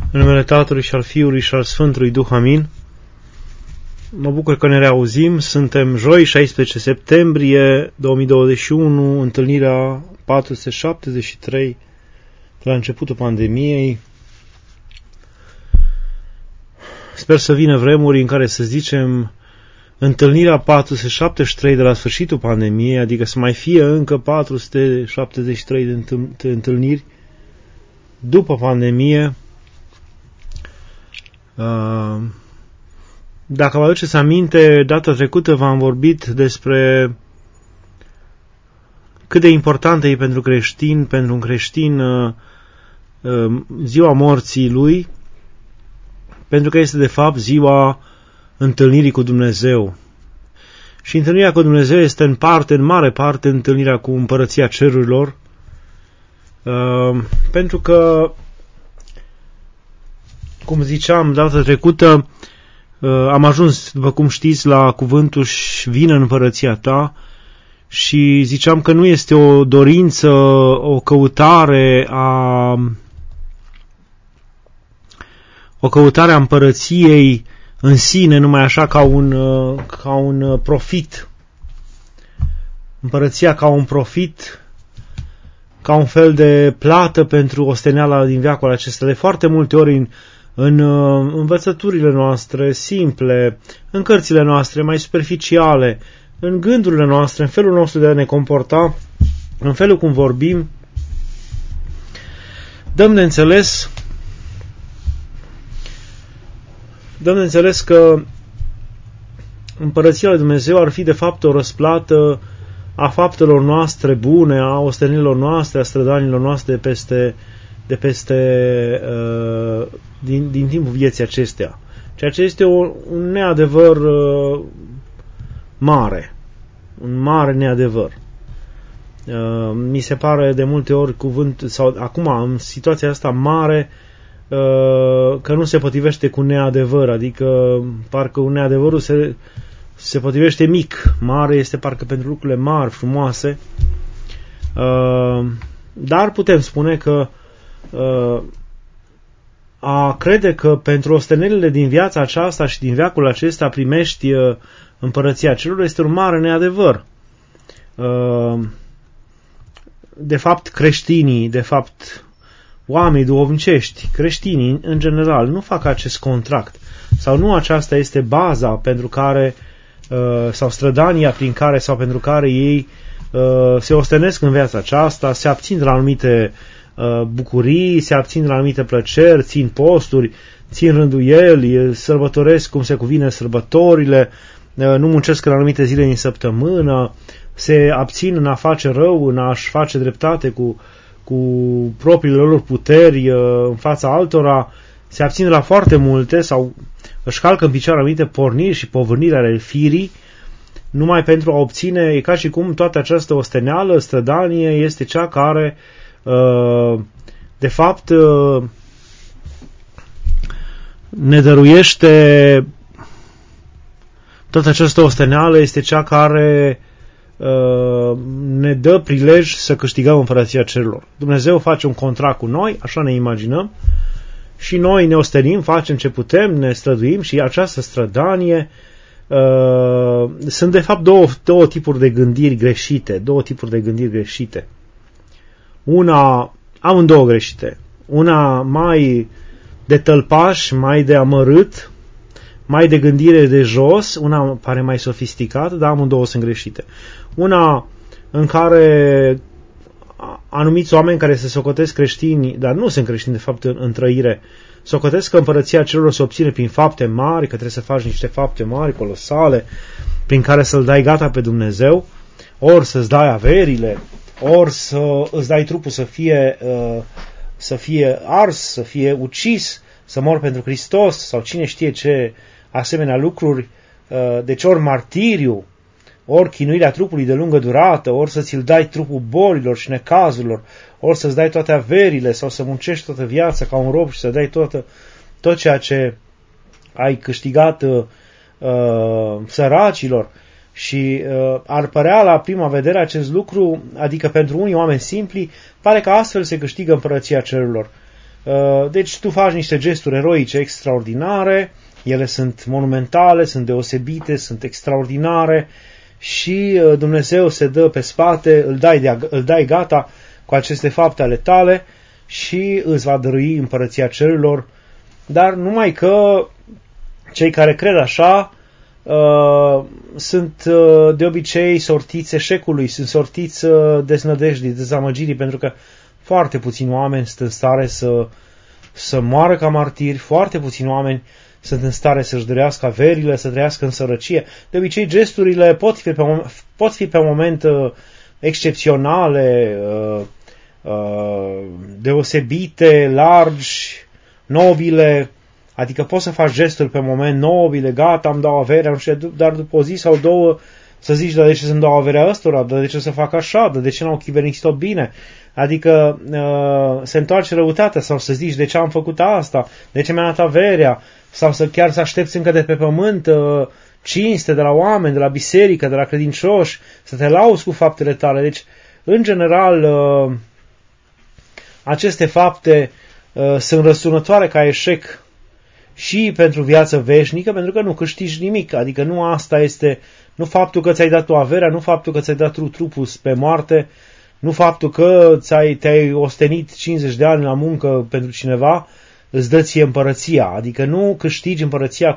În numele Tatălui și al Fiului și al Sfântului Duh, amin. Mă bucur că ne reauzim. Suntem joi, 16 septembrie 2021, întâlnirea 473 de la începutul pandemiei. Sper să vină vremuri în care să zicem întâlnirea 473 de la sfârșitul pandemiei, adică să mai fie încă 473 de întâlniri după pandemie. Dacă vă aduceți aminte, data trecută v-am vorbit despre cât de importantă e pentru un creștin ziua morții lui, pentru că este de fapt ziua întâlnirii cu Dumnezeu. Și întâlnirea cu Dumnezeu este în mare parte întâlnirea cu împărăția cerurilor, pentru că, cum ziceam data trecută, am ajuns, după cum știți, la cuvântul "și vină în împărăția ta" și ziceam că nu este o dorință, o căutare a împărăției în sine, numai așa ca un profit. Împărăția ca un profit, ca un fel de plată pentru osteneala din veacul acesta. De foarte multe ori în învățăturile noastre simple, în cărțile noastre mai superficiale, în gândurile noastre, în felul nostru de a ne comporta, în felul cum vorbim, dăm de înțeles că împărăția lui Dumnezeu ar fi de fapt o răsplată a faptelor noastre bune, a ostenelilor noastre, a strădanilor noastre din timpul vieții acestea. Ceea ce este un neadevăr mare. Un mare neadevăr. Mi se pare de multe ori sau acum, în situația asta mare, că nu se potrivește cu neadevăr, adică parcă un neadevărul se potrivește mic. Mare este parcă pentru lucrurile mari, frumoase. Dar putem spune că a crede că pentru ostenelile din viața aceasta și din veacul acesta primești împărăția cerurilor este un mare neadevăr. De fapt, creștinii, oamenii duhovnicești, creștinii în general, nu fac acest contract. Sau nu aceasta este baza pentru care, sau strădania prin care sau pentru care ei se ostenesc în viața aceasta, se abțin de la anumite bucurii, se abțin de la anumite plăceri, țin posturi, țin rânduieli, sărbătoresc cum se cuvine sărbătorile, nu muncesc în anumite zile din săptămână, se abțin în a face rău, în a-și face dreptate cu propriile lor puteri în fața altora, se abțin de la foarte multe sau își calcă în picioare anumite porniri și povârniri ale firii, numai pentru a obține, e ca și cum toată această osteneală, strădanie, este cea care de fapt ne dăruiește, toată această osteneală este cea care ne dă prilej să câștigăm împărăția cerurilor. Dumnezeu face un contract cu noi, așa ne imaginăm, și noi ne ostenim, facem ce putem, ne străduim și această strădanie sunt de fapt două tipuri de gândiri greșite. Amândouă greșite. Una mai de tălpaș, mai de amărât, mai de gândire de jos, una pare mai sofisticată, dar amândouă sunt greșite. Una în care anumiți oameni care se socotesc creștini, dar nu sunt creștini de fapt în trăire, socotesc că împărăția cerurilor se obține prin fapte mari, că trebuie să faci niște fapte mari, colosale, prin care să-L dai gata pe Dumnezeu, ori să-ți dai averile, ori să îți dai trupul să fie ars, să fie ucis, să mor pentru Hristos, sau cine știe ce asemenea lucruri, deci ori martiriu, ori chinuirea trupului de lungă durată, ori să ți-l dai trupul bolilor și necazurilor, ori să-ți dai toate averile, sau să muncești toată viața ca un rob și să dai tot ceea ce ai câștigat săracilor. Și ar părea la prima vedere acest lucru, adică pentru unii oameni simpli, pare că astfel se câștigă împărăția cerurilor. Deci tu faci niște gesturi eroice extraordinare, ele sunt monumentale, sunt deosebite, sunt extraordinare și Dumnezeu se dă pe spate, îl dai gata cu aceste fapte ale tale și îți va dărui împărăția cerurilor. Dar numai că cei care cred așa sunt de obicei sortiți eșecului, sunt sortiți deznădejdii, dezamăgirii, pentru că foarte puțini oameni sunt în stare să moară ca martiri, foarte puțini oameni sunt în stare să-și dărească averile, să trăiască în sărăcie. De obicei, gesturile pot fi pe moment excepționale, deosebite, largi, nobile, adică poți să faci gesturi pe moment nobile, gata, îmi dau averea, nu știu, dar după o zi sau două să zici, dar de ce să-mi dau averea ăstora, dar de ce să fac așa, dar de ce n-au chivernisit-o bine, adică se întoarce răutatea, sau să zici, de ce am făcut asta, de ce mi-am dat averea, sau chiar să aștepți încă de pe pământ cinste de la oameni, de la biserică, de la credincioși, să te lauzi cu faptele tale. Deci, în general, aceste fapte sunt răsunătoare ca eșec și pentru viață veșnică, pentru că nu câștigi nimic. Adică nu asta este, nu faptul că ți-ai dat o averea, nu faptul că ți-ai dat trupul pe moarte, nu faptul că te-ai ostenit 50 de ani la muncă pentru cineva, îți dă ție împărăția. Adică nu câștigi împărăția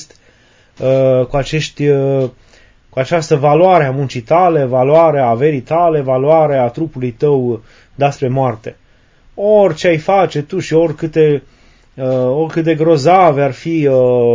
cu această valoare a muncii tale, valoare a averii tale, valoare a trupului tău dat spre moarte. Orice ai face tu și oricât de grozave ar fi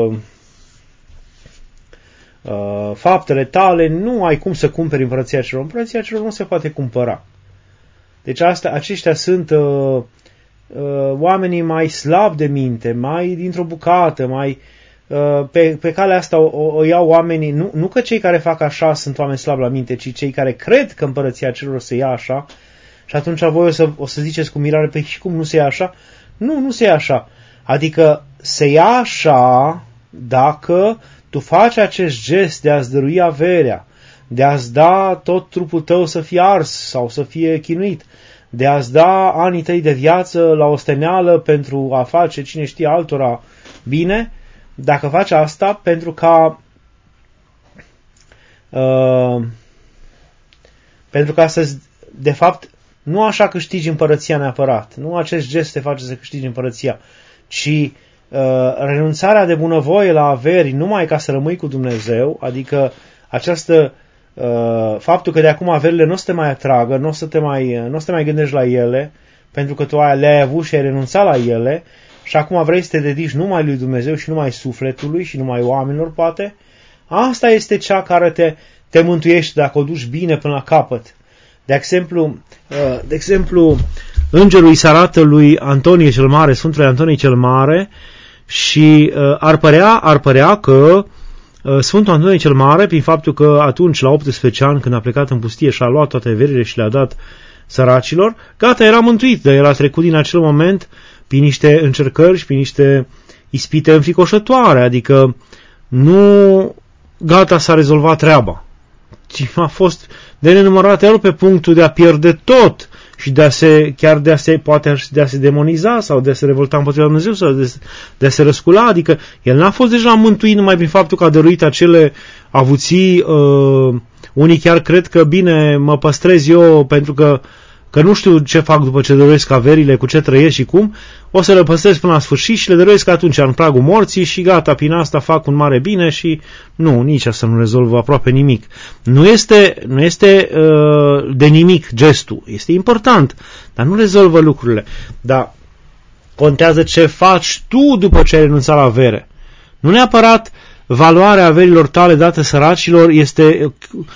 faptele tale, nu ai cum să cumperi împărăția celor. Împărăția celor nu se poate cumpăra. Deci aceștia sunt oamenii mai slabi de minte, mai dintr-o bucată, mai pe calea asta o iau oamenii, nu că cei care fac așa sunt oameni slabi la minte, ci cei care cred că împărăția celor se ia așa. Și atunci voi o să ziceți cu mirare, pe și cum nu se ia așa? Nu se ia așa. Adică se ia așa dacă tu faci acest gest de a-ți dărui averea, de a-ți da tot trupul tău să fie ars sau să fie chinuit, de a-ți da anii tăi de viață la osteneală pentru a face cine știe altora bine, dacă faci asta pentru ca de fapt, nu așa câștigi împărăția neapărat, nu acest gest te face să câștigi împărăția, ci renunțarea de bunăvoie la averi numai ca să rămâi cu Dumnezeu, adică faptul că de acum averile nu o să te mai atragă, nu o să te mai gândești la ele, pentru că tu le-ai avut și ai renunțat la ele și acum vrei să te dedici numai lui Dumnezeu și numai sufletului și numai oamenilor, poate. Asta este cea care te mântuiește dacă o duci bine până la capăt. De exemplu, îngerul îi se arată lui Antonie cel Mare, Sfântului Antonie cel Mare, și ar părea că Sfântul Antonie cel Mare, prin faptul că atunci, la 18 ani, când a plecat în pustie și a luat toate averile și le-a dat săracilor, gata, era mântuit, dar era trecut din acel moment prin niște încercări și prin niște ispite înfricoșătoare, adică nu gata s-a rezolvat treaba, ci a fost de nenumărate ori pe punctul de a pierde tot și de a se demoniza sau de a se revolta împotriva Dumnezeu sau de a se răscula, adică el n-a fost deja mântuit numai prin faptul că a dăruit acele avuții. Unii chiar cred că bine, mă păstrez eu pentru că nu știu ce fac după ce dăruiesc averile, cu ce trăiesc și cum, o să le păstrez până la sfârșit și le dăruiesc atunci în pragul morții și gata, prin asta fac un mare bine și nu, nici asta nu rezolvă aproape nimic. Nu este de nimic gestul, este important, dar nu rezolvă lucrurile. Dar contează ce faci tu după ce ai renunțat la avere. Nu neapărat valoarea averilor tale date săracilor este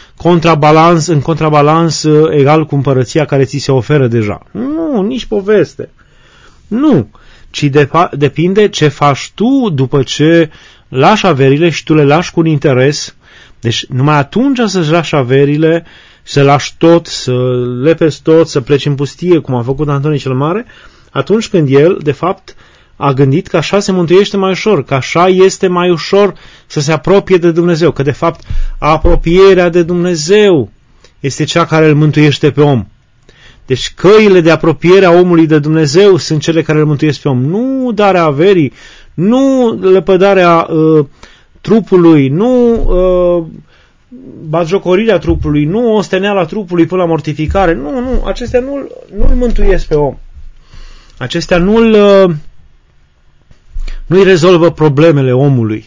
în contrabalans egal cu împărăția care ți se oferă deja. Nu, nici poveste. Nu, ci depinde ce faci tu după ce lași averile și tu le lași cu un interes. Deci numai atunci să-ți lași averile, să lași tot, să lepezi tot, să pleci în pustie, cum a făcut Antonie cel Mare, atunci când el, de fapt, a gândit că așa se mântuiește mai ușor, că așa este mai ușor să se apropie de Dumnezeu, că de fapt apropierea de Dumnezeu este cea care îl mântuiește pe om. Deci căile de apropiere a omului de Dumnezeu sunt cele care îl mântuiesc pe om. Nu darea averii, nu lepădarea trupului, nu batjocorirea trupului, nu osteneala trupului până la mortificare. Nu, acestea nu-l mântuiesc pe om. Acestea nu-i rezolvă problemele omului.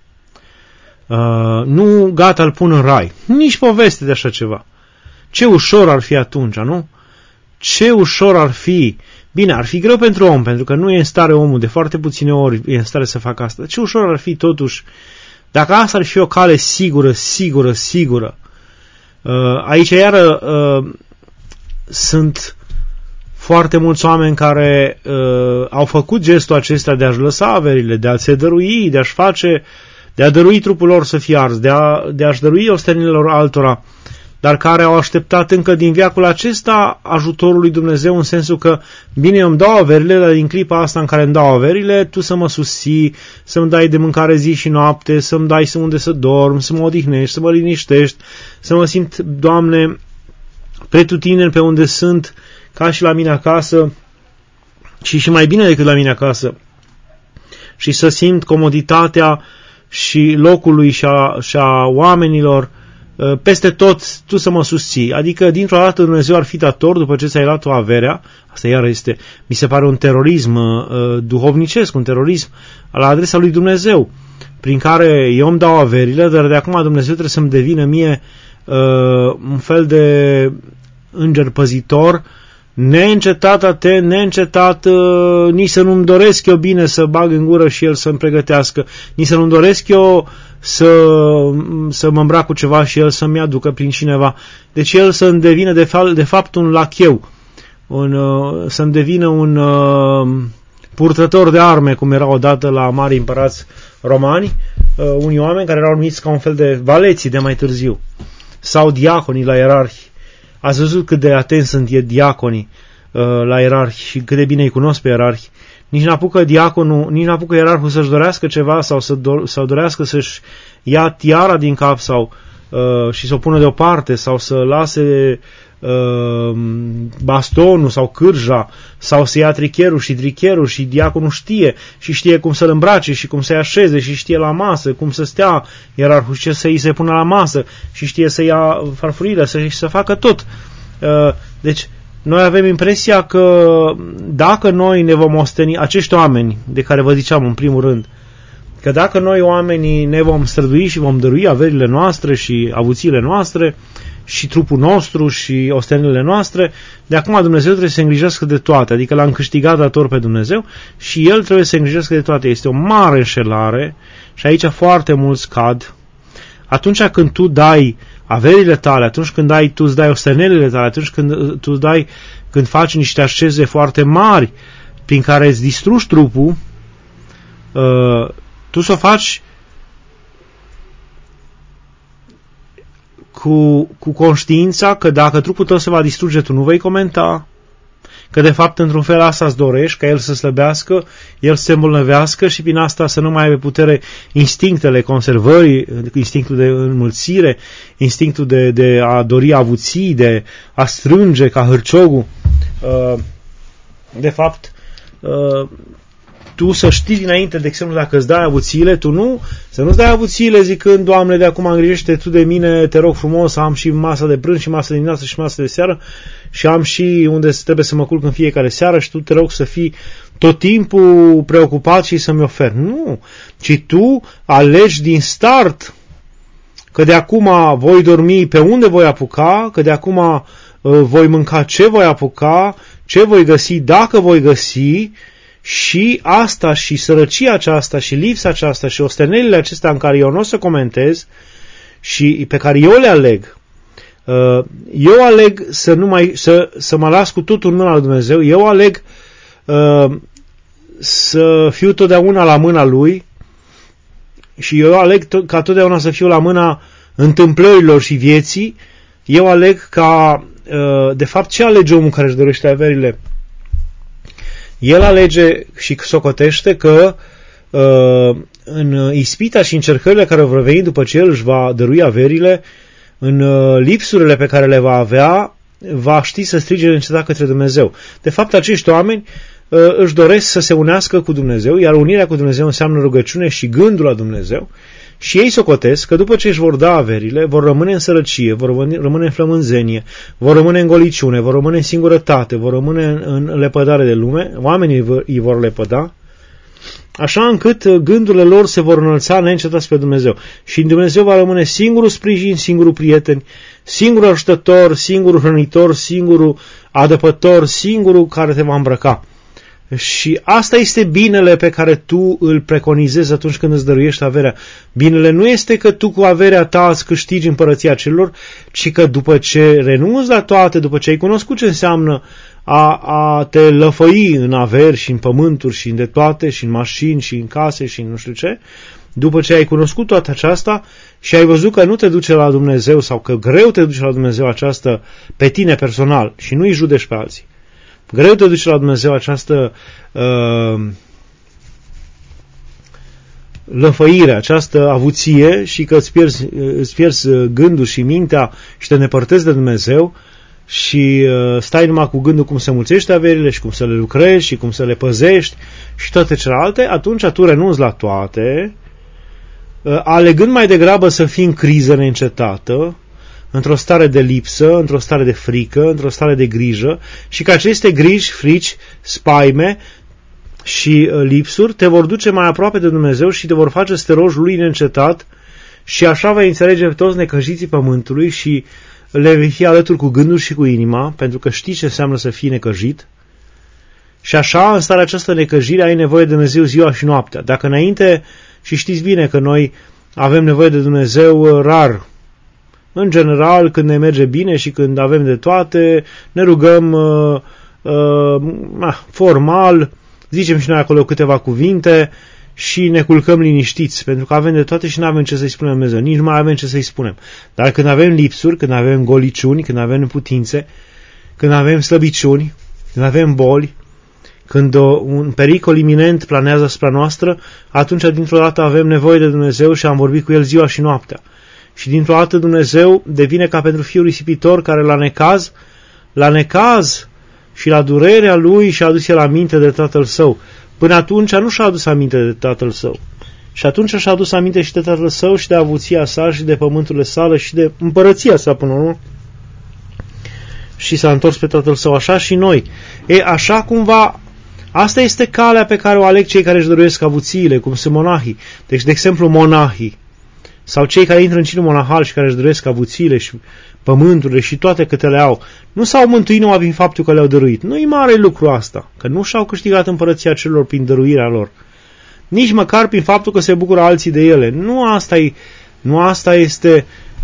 Nu gata îl pun în rai. Nici poveste de așa ceva. Ce ușor ar fi atunci, nu? Ce ușor ar fi. Bine, ar fi greu pentru om, pentru că nu e în stare omul, de foarte puține ori e în stare să facă asta. Ce ușor ar fi totuși, dacă asta ar fi o cale sigură. Aici iară sunt foarte mulți oameni care au făcut gestul acesta de a-și lăsa averile, de a se dărui, de a dărui trupul lor să fie ars, de a-și dărui ostenilor altora, dar care au așteptat încă din veacul acesta ajutorul lui Dumnezeu, în sensul că, bine, eu îmi dau averile, dar din clipa asta în care îmi dau averile, tu să mă susții, să-mi dai de mâncare zi și noapte, să-mi dai unde să dorm, să mă odihnești, să mă liniștești, să mă simt, Doamne, pretutindeni pe unde sunt, ca și la mine acasă, și mai bine decât la mine acasă, și să simt comoditatea și locului și a oamenilor, peste tot tu să mă susții. Adică, dintr-o dată, Dumnezeu ar fi dator, după ce ți-ai luat o averea, asta iar este, mi se pare un terorism duhovnicesc, un terorism la adresa lui Dumnezeu, prin care eu îmi dau averile, dar de acum Dumnezeu trebuie să-mi devină mie un fel de înger păzitor, neîncetat atent, neîncetat, nici să nu-mi doresc eu bine să bag în gură și el să-mi pregătească, nici să nu-mi doresc eu să mă îmbrac cu ceva și el să-mi aducă prin cineva. Deci el să-mi devină de fapt un lacheu, să-mi devină un purtător de arme, cum era odată la mari împărați romani, unii oameni care erau numiți ca un fel de valeții de mai târziu, sau diaconii la ierarhi. Ați văzut cât de atenți sunt diaconii la ierarhi și cât de bine îi cunosc pe ierarhi. Nici n-apucă ierarhul să-și dorească ceva sau dorească să-și ia tiara din cap și să o pună deoparte sau să lase bastonul sau cârja sau să ia tricherul și diaconul știe cum să-l îmbrace și cum să-i așeze și știe la masă cum să stea ierarhul și ce să-i se pună la masă și știe să ia farfurile, să facă tot. Deci noi avem impresia că dacă noi ne vom osteni, acești oameni de care vă ziceam în primul rând, că dacă noi oamenii ne vom strădui și vom dărui averile noastre și avuțiile noastre și trupul nostru și ostenelele noastre, de acum Dumnezeu trebuie să se îngrijească de toate, adică l-am câștigat dator pe Dumnezeu și El trebuie să se îngrijească de toate. Este o mare înșelare și aici foarte mulți cad. Atunci când tu dai averile tale, atunci când tu îți dai ostenelele tale, atunci când faci niște așeze foarte mari prin care îți distrugi trupul, tu să o faci cu conștiința că dacă trupul tău se va distruge, tu nu vei comenta, că de fapt într-un fel asta îți dorești, ca el să slăbească, el să se îmbolnăvească și prin asta să nu mai aibă putere instinctele conservării, instinctul de înmulțire, instinctul de a dori avuții, de a strânge ca hârciogul. De fapt, tu să știi dinainte, de exemplu, dacă îți dai avuțiile, să nu-ți dai avuțiile zicând, Doamne, de acum îngrijește Tu de mine, te rog frumos, am și masă de prânz și masă de dimineață și masă de seară și am și unde trebuie să mă culc în fiecare seară și Tu te rog să fii tot timpul preocupat și să-mi oferi. Nu, ci tu alegi din start că de acum voi dormi pe unde voi apuca, că de acum voi mânca ce voi apuca, ce voi găsi, dacă voi găsi. Și asta și sărăcia aceasta și lipsa aceasta și ostenelile acestea în care eu nu o să comentez și pe care eu le aleg, eu aleg să mă las cu totul în mâna lui Dumnezeu, eu aleg să fiu totdeauna la mâna Lui și eu aleg ca totdeauna să fiu la mâna întâmplărilor și vieții. Eu aleg ca, de fapt, ce alege omul care își dorește averile? El alege și socotește că în ispita și încercările care vor veni după ce el își va dărui averile, în lipsurile pe care le va avea, va ști să strige neîncetat către Dumnezeu. De fapt, acești oameni își doresc să se unească cu Dumnezeu, iar unirea cu Dumnezeu înseamnă rugăciune și gândul la Dumnezeu, și ei socotesc că după ce își vor da averile, vor rămâne în sărăcie, vor rămâne în flămânzenie, vor rămâne în goliciune, vor rămâne în singurătate, vor rămâne în lepădare de lume, oamenii îi vor lepăda, așa încât gândurile lor se vor înălța neîncetat spre Dumnezeu. Și în Dumnezeu va rămâne singurul sprijin, singurul prieten, singurul ajutător, singurul hrănitor, singurul adăpător, singurul care te va îmbrăca. Și asta este binele pe care tu îl preconizezi atunci când îți dăruiești averea. Binele nu este că tu cu averea ta îți câștigi împărăția celor, ci că după ce renunți la toate, după ce ai cunoscut ce înseamnă a te lăfăi în averi și în pământuri și în de toate și în mașini și în case și în nu știu ce, după ce ai cunoscut toată aceasta și ai văzut că nu te duce la Dumnezeu sau că greu te duce la Dumnezeu aceasta pe tine personal și nu îi judești pe alții, greu te duce la Dumnezeu această lăfăire, această avuție și că îți pierzi gândul și mintea și te îndepărtezi de Dumnezeu și stai numai cu gândul cum să mulțești averile și cum să le lucrezi și cum să le păzești și toate celelalte, atunci tu renunți la toate, alegând mai degrabă să fii în criză neîncetată, într-o stare de lipsă, într-o stare de frică, într-o stare de grijă, și că aceste griji, frici, spaime și lipsuri te vor duce mai aproape de Dumnezeu și te vor face să te rogi lui neîncetat și așa vei înțelege toți necăjiții pământului și le vei fi alături cu gândul și cu inima, pentru că știi ce înseamnă să fii necăjit. Și așa, în starea această necăjire, ai nevoie de Dumnezeu ziua și noaptea. Dacă înainte, și știți bine că noi avem nevoie de Dumnezeu rar, în general, când ne merge bine și când avem de toate, ne rugăm formal, zicem și noi acolo câteva cuvinte și ne culcăm liniștiți, pentru că avem de toate și nu avem ce să-i spunem Dumnezeu, nici nu mai avem ce să-i spunem. Dar când avem lipsuri, când avem goliciuni, când avem neputințe, când avem slăbiciuni, când avem boli, când un pericol iminent planează asupra noastră, atunci dintr-o dată avem nevoie de Dumnezeu și am vorbit cu El ziua și noaptea. Și dintr-o dată Dumnezeu devine ca pentru fiul risipitor care la necaz și la durerea lui și-a adus el aminte de tatăl său. Până atunci nu și-a adus aminte de tatăl său. Și atunci și-a adus aminte și de tatăl său și de avuția sa și de pământurile sale și de împărăția sa până la urmă. Și s-a întors pe tatăl său, așa și noi. Așa cumva, asta este calea pe care o aleg cei care își dăruiesc avuțiile, cum sunt monahii. Deci, de exemplu, monahii sau cei care intră în cinul monahal și care își dăruiesc avuțiile și pământurile și toate câte le au, nu s-au mântuit numai prin faptul că le-au dăruit. Nu-i mare lucru asta, că nu și-au câștigat împărăția celor prin dăruirea lor. Nici măcar prin faptul că se bucură alții de ele. Nu asta este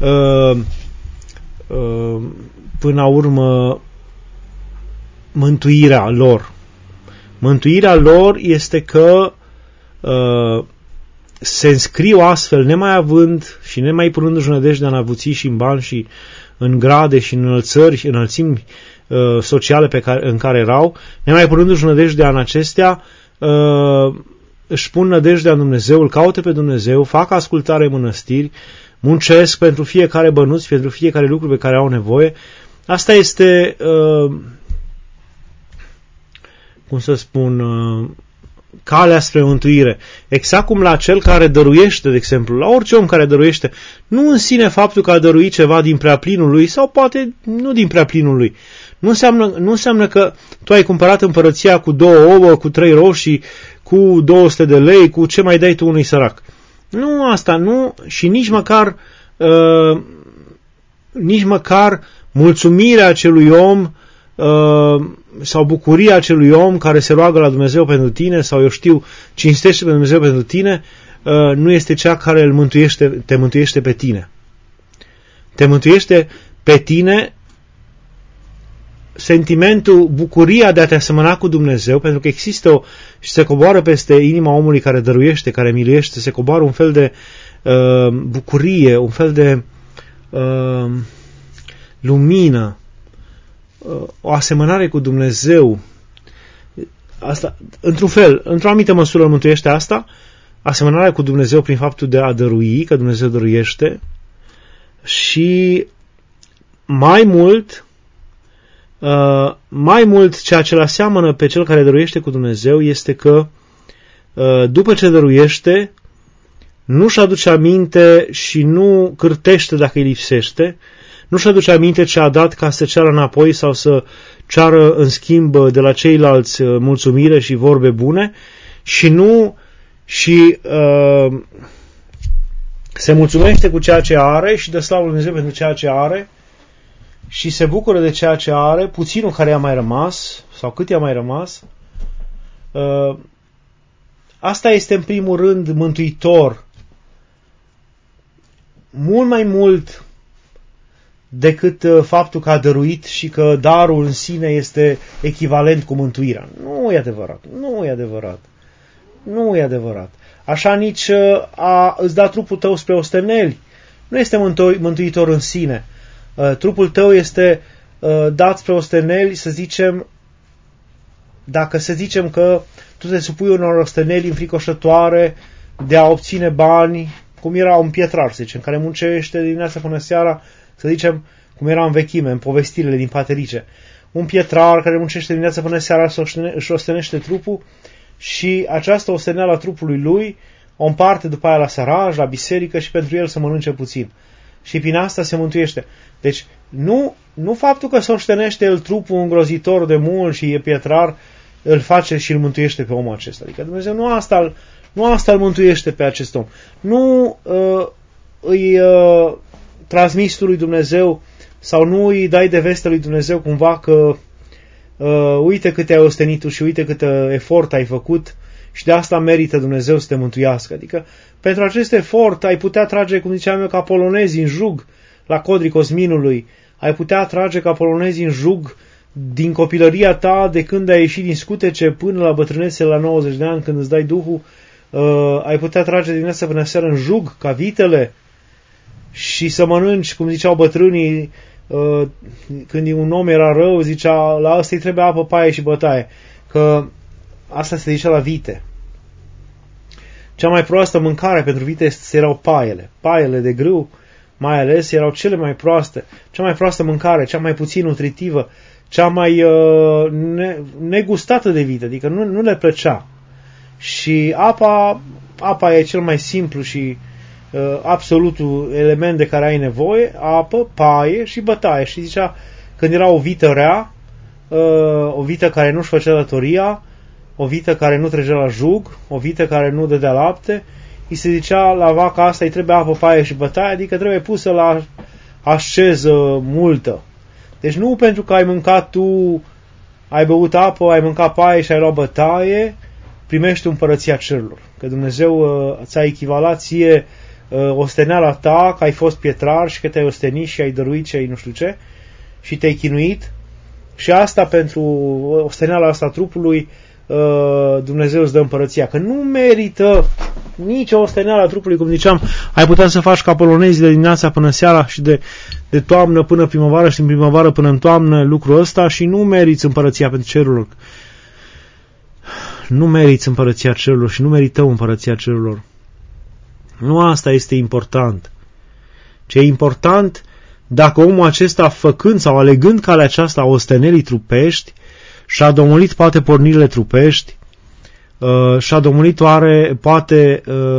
până la urmă mântuirea lor. Mântuirea lor este că se înscriu astfel, nemai având și nemai punându-și nădejdea în avuții și în bani și în grade și în înălțări și înălțimi sociale în care erau, nemai punându-și nădejdea în acestea, își pun nădejdea în Dumnezeu, îl caută pe Dumnezeu, fac ascultare în mănăstiri, muncesc pentru fiecare bănuț, pentru fiecare lucru pe care au nevoie. Asta este, cum să spun, calea spre mântuire. Exact cum la cel care dăruiește, de exemplu, la orice om care dăruiește, nu în sine faptul că a dăruit ceva din preaplinul lui sau poate nu din preaplinul lui. Nu înseamnă că tu ai cumpărat împărăția cu 2 ouă, cu 3 roșii, cu 200 de lei, cu ce mai dai tu unui sărac. Nu asta, nu, și nici măcar mulțumirea acelui om sau bucuria acelui om care se roagă la Dumnezeu pentru tine sau eu știu, cinstește pe Dumnezeu pentru tine, nu este cea care te mântuiește pe tine. Te mântuiește pe tine sentimentul, bucuria de a te asemăna cu Dumnezeu, pentru că există și se coboară peste inima omului care dăruiește, care miluiește, se coboară un fel de bucurie, un fel de lumină, o asemănare cu Dumnezeu. Asta, într-un fel, într-o anumită măsură îl mântuiește asta, asemănarea cu Dumnezeu prin faptul de a dărui, că Dumnezeu dăruiește, și mai mult mai mult, ceea ce îl aseamănă pe cel care dăruiește cu Dumnezeu este că după ce dăruiește, nu-și aduce aminte și nu cârtește dacă îi lipsește, nu-și aduce aminte ce a dat ca să ceară înapoi sau să ceară în schimb de la ceilalți mulțumire și vorbe bune și se mulțumește cu ceea ce are și dă slavă lui Dumnezeu pentru ceea ce are și se bucură de ceea ce are, puținul care i-a mai rămas sau cât i-a mai rămas. Asta este în primul rând mântuitor, mult mai mult decât faptul că a dăruit și că darul în sine este echivalent cu mântuirea. Nu e adevărat. Nu e adevărat. Nu e adevărat. Așa nici îți da trupul tău spre osteneli. Nu este mântuitor în sine. Trupul tău este dat spre osteneli, să zicem, dacă să zicem că tu te supui unor osteneli înfricoșătoare de a obține bani, cum era un pietrar, să zicem, care muncește dimineața până seara, să zicem, cum era în vechime, în povestirile din paterice. Un pietrar care muncește dimineața până seara își ostenește trupul și această osteneală a trupului lui o împarte după aia la săraj, la biserică și pentru el să mănânce puțin. Și prin asta se mântuiește. Deci, nu faptul că se ostenește el trupul îngrozitor de mult și e pietrar, îl face și îl mântuiește pe omul acesta. Adică Dumnezeu nu asta îl mântuiește pe acest om. Nu îi transmiți tu lui Dumnezeu sau nu îi dai de veste lui Dumnezeu cumva că uite cât ai ostenit tu și uite cât efort ai făcut și de asta merită Dumnezeu să te mântuiască. Adică pentru acest efort ai putea trage, cum ziceam eu, ca polonezi în jug la codrii Cosminului, ai putea trage ca polonezi în jug din copilăria ta, de când ai ieșit din scutece până la bătrânețe la 90 de ani, când îți dai Duhul, ai putea trage dimineața până seara în jug, ca vitele, și să mănânci, cum ziceau bătrânii, când un om era rău, zicea, la ăsta îi trebuie apă, paie și bătaie, că asta se zicea la vite. Cea mai proastă mâncare pentru vite erau paiele. Paiele de grâu, mai ales, erau cele mai proaste. Cea mai proastă mâncare, cea mai puțin nutritivă, cea mai negustată de vite, adică nu le plăcea. Și apa e cel mai simplu și absolutul element de care ai nevoie, apă, paie și bătaie. Și zicea, când era o vită rea, o vită care nu-și făcea datoria, o vită care nu trecea la jug, o vită care nu dădea lapte, îi se zicea la vaca asta îi trebuie apă, paie și bătaie, adică trebuie pusă la asceză multă. Deci nu pentru că ai mâncat tu, ai băut apă, ai mâncat paie și ai luat bătaie, primești împărăția cerurilor. Că Dumnezeu ți-a echivalat ție osteneala ta, că ai fost pietrar și că te-ai ostenit și ai dăruit și ai nu știu ce și te-ai chinuit și asta pentru osteneala asta trupului Dumnezeu îți dă împărăția. Că nu merită nici o osteneală a trupului, cum ziceam, ai putea să faci ca polonezii de dimineața până seara și de toamnă până primăvară și din primăvară până în toamnă lucrul ăsta și nu meriți împărăția pentru cerurilor. Nu meriți împărăția cerurilor și nu merităm împărăția cerurilor. Nu asta este important. Ce e important, dacă omul acesta, făcând sau alegând calea aceasta a ostenelii trupești, și-a domolit poate pornirile trupești, și-a domolit poate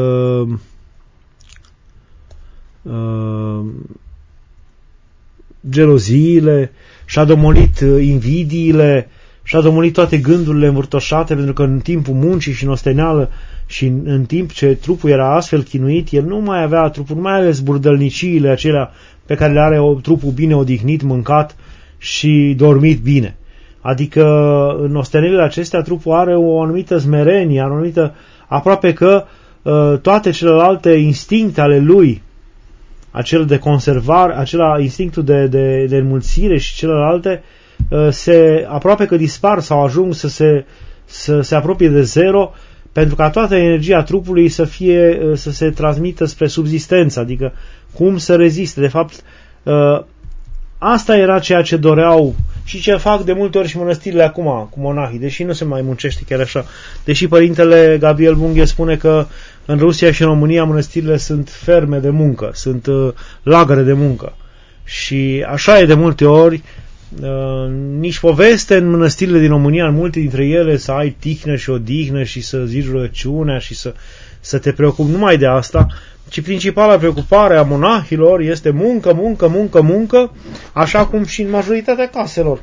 geloziile, și-a domolit invidiile, și-a domolit toate gândurile învârtoșate, pentru că în timpul muncii și în osteneală și în timp ce trupul era astfel chinuit, el nu mai avea trupul, nu mai avea zburdălniciile acelea pe care le are trupul bine odihnit, mâncat și dormit bine. Adică în ostenelile acestea trupul are o anumită smerenie, o anumită, aproape că toate celelalte instincte ale lui, acel de conservare, acela instinctul de înmulțire și celelalte, aproape că dispar sau ajung să se apropie de zero, pentru ca toată energia trupului să se transmită spre subzistență, adică cum să reziste. De fapt, asta era ceea ce doreau și ce fac de multe ori și mănăstirile acum cu monahii, deși nu se mai muncește chiar așa. Deși părintele Gabriel Bunghe spune că în Rusia și în România mănăstirile sunt ferme de muncă, sunt lagăre de muncă. Și așa e de multe ori, nici poveste în mănăstirile din România, în multe dintre ele, să ai tihnă și odihnă și să zici rugăciunea și să te preocupi numai de asta, ci principala preocupare a monahilor este muncă, muncă, muncă, muncă, așa cum și în majoritatea caselor.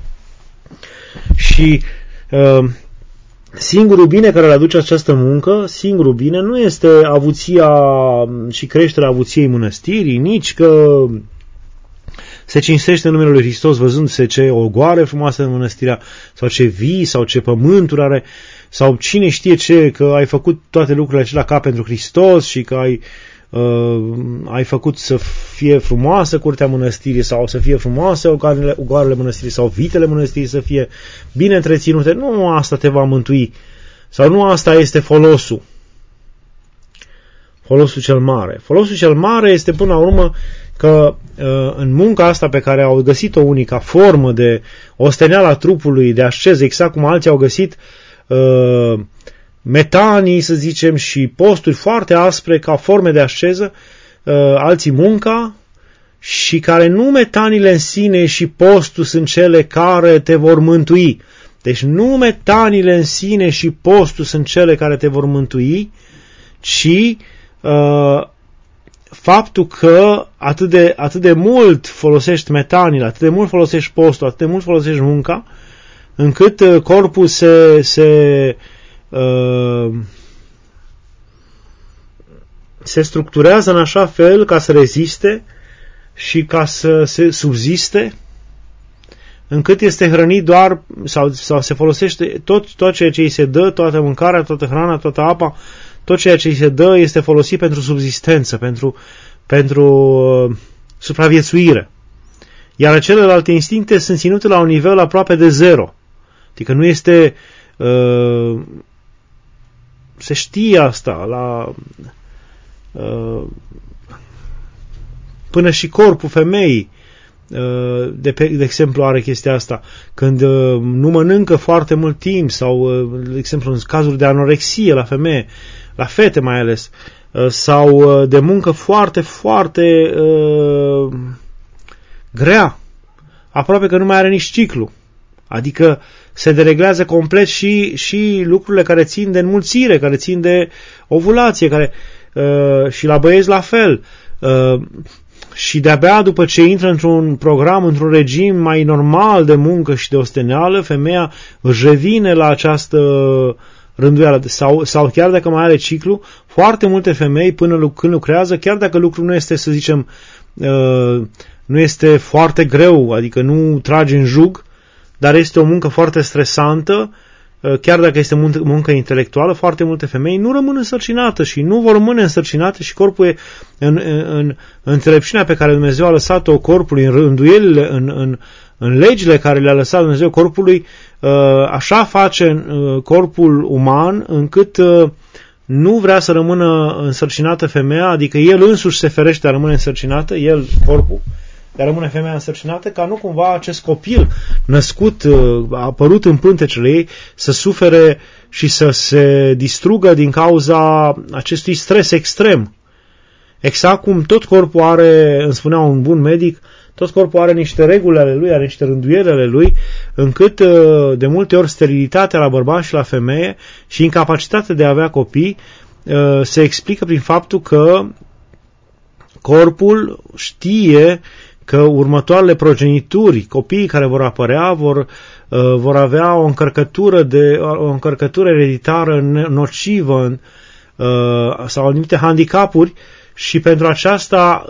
Și singurul bine care le aduce această muncă, singurul bine, nu este avuția și creșterea avuției mănăstirii, nici că se cinstește numele lui Hristos văzându-se ce ogoare frumoasă în mănăstirea, sau ce vii, sau ce pământuri are, sau cine știe ce, că ai făcut toate lucrurile acelea ca pentru Hristos și că ai făcut să fie frumoasă curtea mănăstirii sau să fie frumoase ogoarele mănăstirii sau vitele mănăstirii să fie bine întreținute. Nu asta te va mântui. Sau nu asta este folosul. Folosul cel mare. Folosul cel mare este până la urmă că în munca asta pe care au găsit-o unii ca formă de osteneală a trupului, de asceză, exact cum alții au găsit metanii, să zicem, și posturi foarte aspre ca forme de asceză, alții munca, și care nu metaniile în sine și postul sunt cele care te vor mântui. Deci nu metaniile în sine și postul sunt cele care te vor mântui, ci faptul că atât de mult folosești metanile, atât de mult folosești postul, atât de mult folosești munca, încât corpul se structurează în așa fel ca să reziste și ca să se subziste, încât este hrănit doar sau se folosește tot ceea ce îi se dă, toată mâncarea, toată hrana, toată apa, tot ceea ce îi se dă este folosit pentru subzistență, pentru supraviețuire. Iar celelalte instincte sunt ținute la un nivel aproape de zero. Adică nu este se știe asta până și corpul femeii de exemplu are chestia asta. Când nu mănâncă foarte mult timp sau de exemplu în cazul de anorexie la femeie, la fete mai ales, sau de muncă foarte, foarte grea, aproape că nu mai are nici ciclu. Adică se dereglează complet și lucrurile care țin de înmulțire, care țin de ovulație, și la băieți la fel. Și de-abia după ce intră într-un program, într-un regim mai normal de muncă și de osteneală, femeia își revine la această rânduială. Sau chiar dacă mai are ciclu, foarte multe femei până când lucrează, chiar dacă lucrul nu este, să zicem, nu este foarte greu, adică nu trage în jug, dar este o muncă foarte stresantă, chiar dacă este muncă intelectuală, foarte multe femei nu rămân însărcinate și nu vor rămâne însărcinate și corpul e în înțelepciunea pe care Dumnezeu a lăsat-o corpului, în rânduielile, în legile care le-a lăsat Dumnezeu corpului, așa face corpul uman încât nu vrea să rămână însărcinată femeia, adică el însuși se ferește de a rămâne însărcinată, el, corpul, de a rămâne femeia însărcinată, ca nu cumva acest copil născut, apărut în pântecele ei, să sufere și să se distrugă din cauza acestui stres extrem. Exact cum tot corpul are, îmi spunea un bun medic, tot corpul are niște reguli ale lui, are niște rânduieli ale lui, încât de multe ori sterilitatea la bărbat și la femeie și incapacitatea de a avea copii se explică prin faptul că corpul știe că următoarele progenituri, copiii care vor apărea, vor avea o încărcătură ereditară nocivă sau anumite handicapuri și pentru aceasta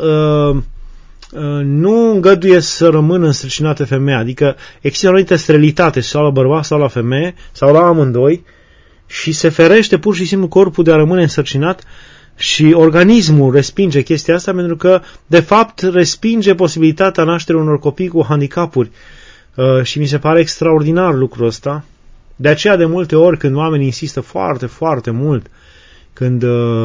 nu îngăduie să rămână însărcinată femeia. Adică există o anumită sterilitate sau la bărbat sau la femeie sau la amândoi și se ferește pur și simplu corpul de a rămâne însărcinat. Și organismul respinge chestia asta pentru că, de fapt, respinge posibilitatea nașterii unor copii cu handicapuri. Și mi se pare extraordinar lucrul ăsta. De aceea, de multe ori, când oamenii insistă foarte, foarte mult, când,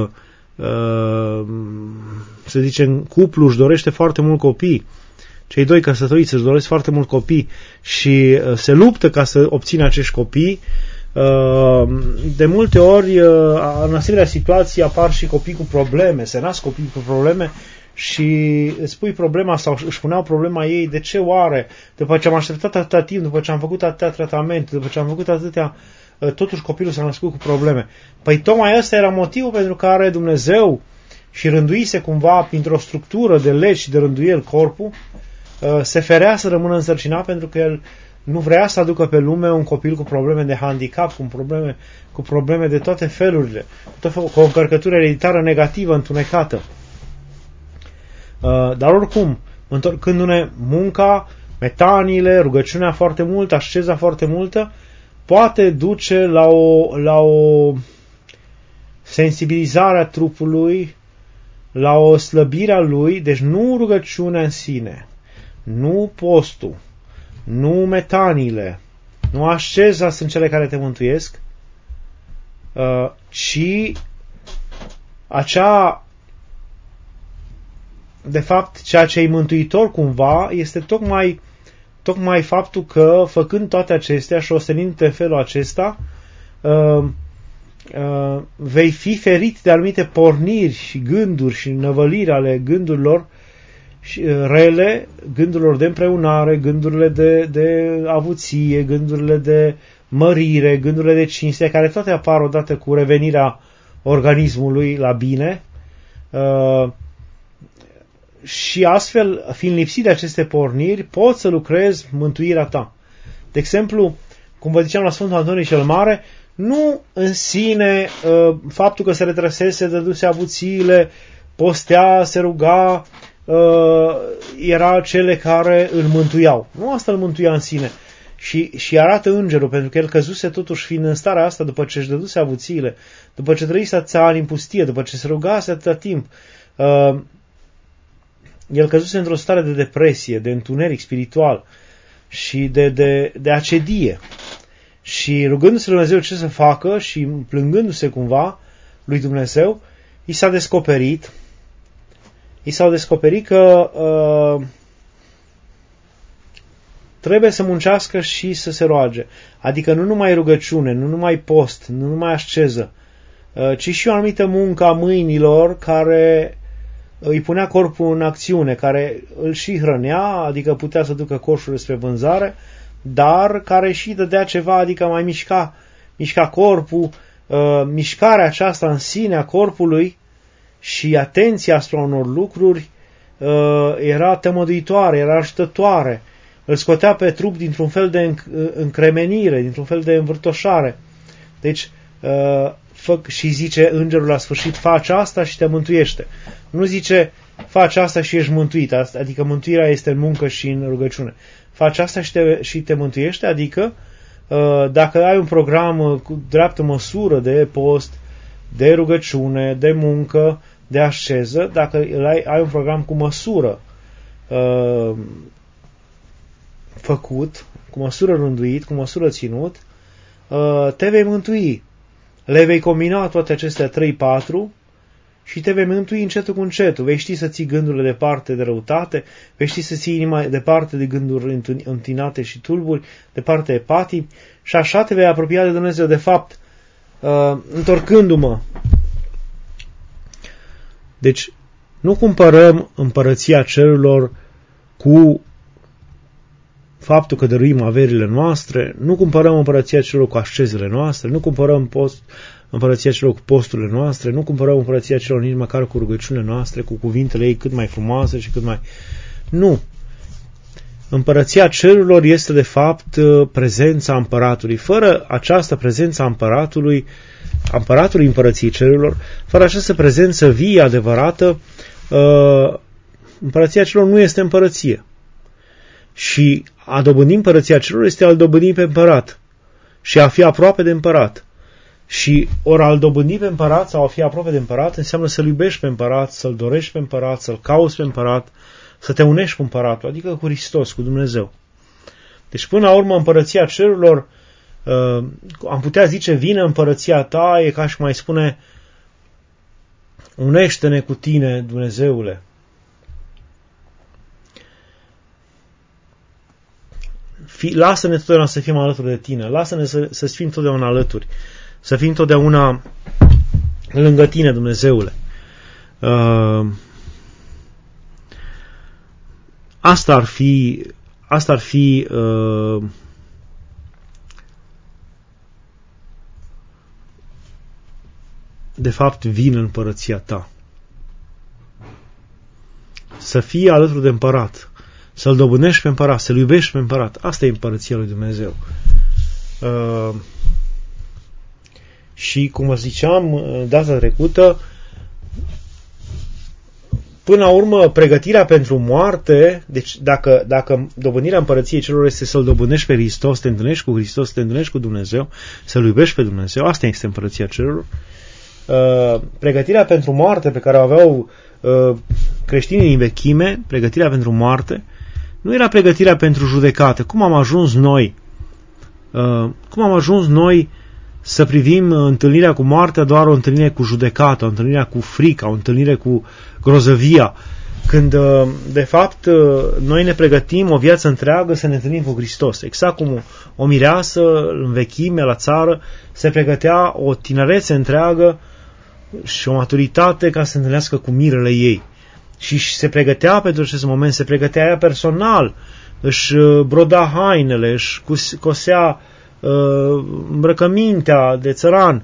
să zicem, cuplul își dorește foarte mult copii, cei doi căsătoriți își doresc foarte mult copii și se luptă ca să obțină acești copii, de multe ori în asemenea situații apar și copii cu probleme, se nasc copii cu probleme și îți pui problema sau își puneau problema ei, de ce oare, după ce am așteptat atâta timp, după ce am făcut atâtea tratamente, după ce am făcut atâtea, totuși copilul s-a născut cu probleme. Păi tocmai ăsta era motivul pentru care Dumnezeu și rânduise cumva printr-o structură de legi și de rânduieli corpul, se ferea să rămână însărcinat pentru că el nu vrea să aducă pe lume un copil cu probleme de handicap, cu probleme de toate felurile, cu o încărcătură ereditară negativă, întunecată. Dar oricum, întorcându-ne, munca, metaniile, rugăciunea foarte multă, asceza foarte multă, poate duce la o sensibilizare a trupului, la o slăbire a lui, deci nu rugăciunea în sine, nu postul, nu metaniile, nu asceza sunt cele care te mântuiesc, ci de fapt, ceea ce e mântuitor cumva este tocmai faptul că, făcând toate acestea și ostenind în felul acesta, vei fi ferit de anumite porniri și gânduri și năvăliri ale gândurilor rele, gândurilor de împreunare, gândurile de avuție, gândurile de mărire, gândurile de cinste, care toate apar odată cu revenirea organismului la bine, și astfel, fiind lipsit de aceste porniri, poți să lucrezi mântuirea ta. De exemplu, cum vă ziceam la Sfântul Antonie cel Mare, nu în sine faptul că se retrăsese, dăduse avuțiile, postea, se ruga, era cele care îl mântuiau. Nu asta îl mântuia în sine. Și arată îngerul, pentru că el căzuse totuși fiind în starea asta, după ce își dăduse avuțiile, după ce trăise atâția ani în pustie, după ce se rugase atâta timp, el căzuse într-o stare de depresie, de întuneric spiritual și de acedie. Și rugându-se lui Dumnezeu ce să facă și plângându-se cumva lui Dumnezeu, i s-a descoperit că trebuie să muncească și să se roage. Adică nu numai rugăciune, nu numai post, nu numai asceză, ci și o anumită muncă a mâinilor care îi punea corpul în acțiune, care îl și hrănea, adică putea să ducă coșul spre vânzare, dar care și dădea ceva, adică mai mișca corpul, mișcarea aceasta în sine a corpului și atenția asupra unor lucruri era tămăduitoare, era ajutătoare, îl scotea pe trup dintr-un fel de încremenire, dintr-un fel de învârtoșare. Deci, și zice îngerul la sfârșit, faci asta și te mântuiește. Nu zice, faci asta și ești mântuit, adică mântuirea este în muncă și în rugăciune. Faci asta și te mântuiește, adică dacă ai un program cu dreaptă măsură de post, de rugăciune, de muncă, de asceză, dacă ai un program cu măsură făcut, cu măsură rânduit, cu măsură ținut, te vei mântui. Le vei combina toate acestea 3-4 și te vei mântui încetul cu încetul. Vei ști să ții gândurile departe de răutate, vei ști să ții inima departe de gânduri întinate și tulburi, departe de patii, și așa te vei apropia de Dumnezeu. De fapt, întorcându-mă, deci nu cumpărăm împărăția cerurilor cu faptul că dăruim averile noastre, nu cumpărăm împărăția celor cu ascezele noastre, nu cumpărăm împărăția celor cu posturile noastre, nu cumpărăm împărăția celor nici măcar cu rugăciunile noastre, cu cuvintele ei cât mai frumoase și cât mai... Nu. Împărăția cerurilor este de fapt prezența împăratului. Fără această prezență a împăratului împărăției cerurilor, fără această prezență vie, adevărată, împărăția cerurilor nu este împărăție. Și a dobândi împărăția cerurilor este a-l dobândi pe împărat și a fi aproape de împărat. Și ori a-l dobândi pe împărat sau a fi aproape de împărat înseamnă să-l iubești pe împărat, să-l dorești pe împărat, să-l cauți pe împărat, să te unești cu împăratul, adică cu Hristos, cu Dumnezeu. Deci până la urmă împărăția cerurilor, am putea zice, vine împărăția ta, e ca și mai spune, unește-ne cu tine, Dumnezeule. Lasă-ne totdeauna să fim alături de tine, lasă-ne să fim totdeauna alături, să fim totdeauna lângă tine, Dumnezeule. Asta ar fi de fapt vin în împărăția ta. Să fii alături de împărat, să-l dobândești pe împărat, să-l iubești pe împărat. Asta e împărăția lui Dumnezeu. Și cum vă ziceam data trecută, până la urmă, pregătirea pentru moarte, deci dacă dobândirea împărăției celor este să-L dobândești pe Hristos, să te întâlnești cu Hristos, să te întâlnești cu Dumnezeu, să-L iubești pe Dumnezeu, asta este împărăția celor. Pregătirea pentru moarte pe care o aveau creștinii din vechime, pregătirea pentru moarte, nu era pregătirea pentru judecată. Cum am ajuns noi să privim întâlnirea cu moartea doar o întâlnire cu judecată, o întâlnire cu frica, o întâlnire cu grozăvia, când de fapt noi ne pregătim o viață întreagă să ne întâlnim cu Hristos. Exact cum o mireasă în vechime la țară se pregătea o tinerețe întreagă și o maturitate ca să se întâlnească cu mirele ei. Și se pregătea pentru acest moment, se pregătea ea personal, își broda hainele, își cosea îmbrăcămintea de țăran,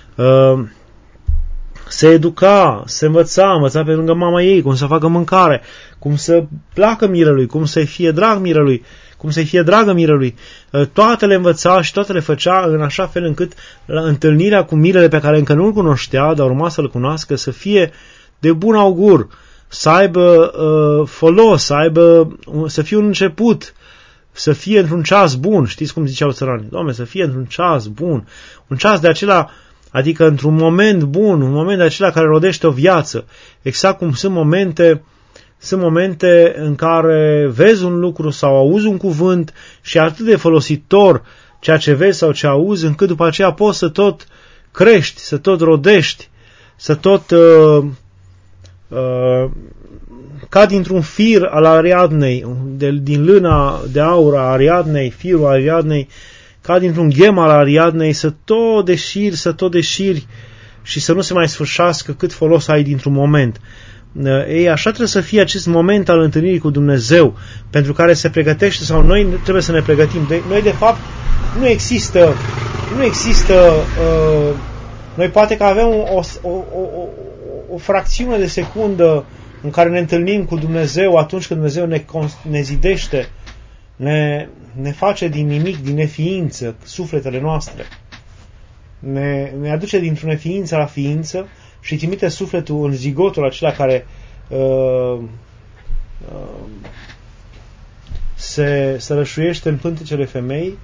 se educa, se învăța pe lângă mama ei cum să facă mâncare, cum să placă mirelui, cum să-i fie drag mirelui, cum să-i fie dragă mirelui. Toate le învăța și toate le făcea în așa fel încât la întâlnirea cu mirele pe care încă nu-l cunoștea, dar urma să-l cunoască, să fie de bun augur, să aibă folos, să fie un început, să fie într-un ceas bun. Știți cum ziceau țăranii? Doamne, să fie într-un ceas bun. Un ceas de acela, adică într-un moment bun, un moment de acela care rodește o viață. Exact cum sunt momente în care vezi un lucru sau auzi un cuvânt și e atât de folositor ceea ce vezi sau ce auzi, încât după aceea poți să tot crești, să tot rodești, să tot ca dintr-un fir al Ariadnei, din lâna de aur a Ariadnei, firul Ariadnei, ca dintr-un ghem al Ariadnei, să tot deșiri și să nu se mai sfârșească cât folos ai dintr-un moment. Ei, așa trebuie să fie acest moment al întâlnirii cu Dumnezeu, pentru care se pregătește, sau noi trebuie să ne pregătim. Noi, de fapt, nu există noi poate că avem o fracțiune de secundă în care ne întâlnim cu Dumnezeu atunci când Dumnezeu ne zidește, ne face din nimic, din neființă, sufletele noastre. Ne aduce dintr-o neființă la ființă și trimite sufletul în zigotul acela care se rășuiește în pântecele femei.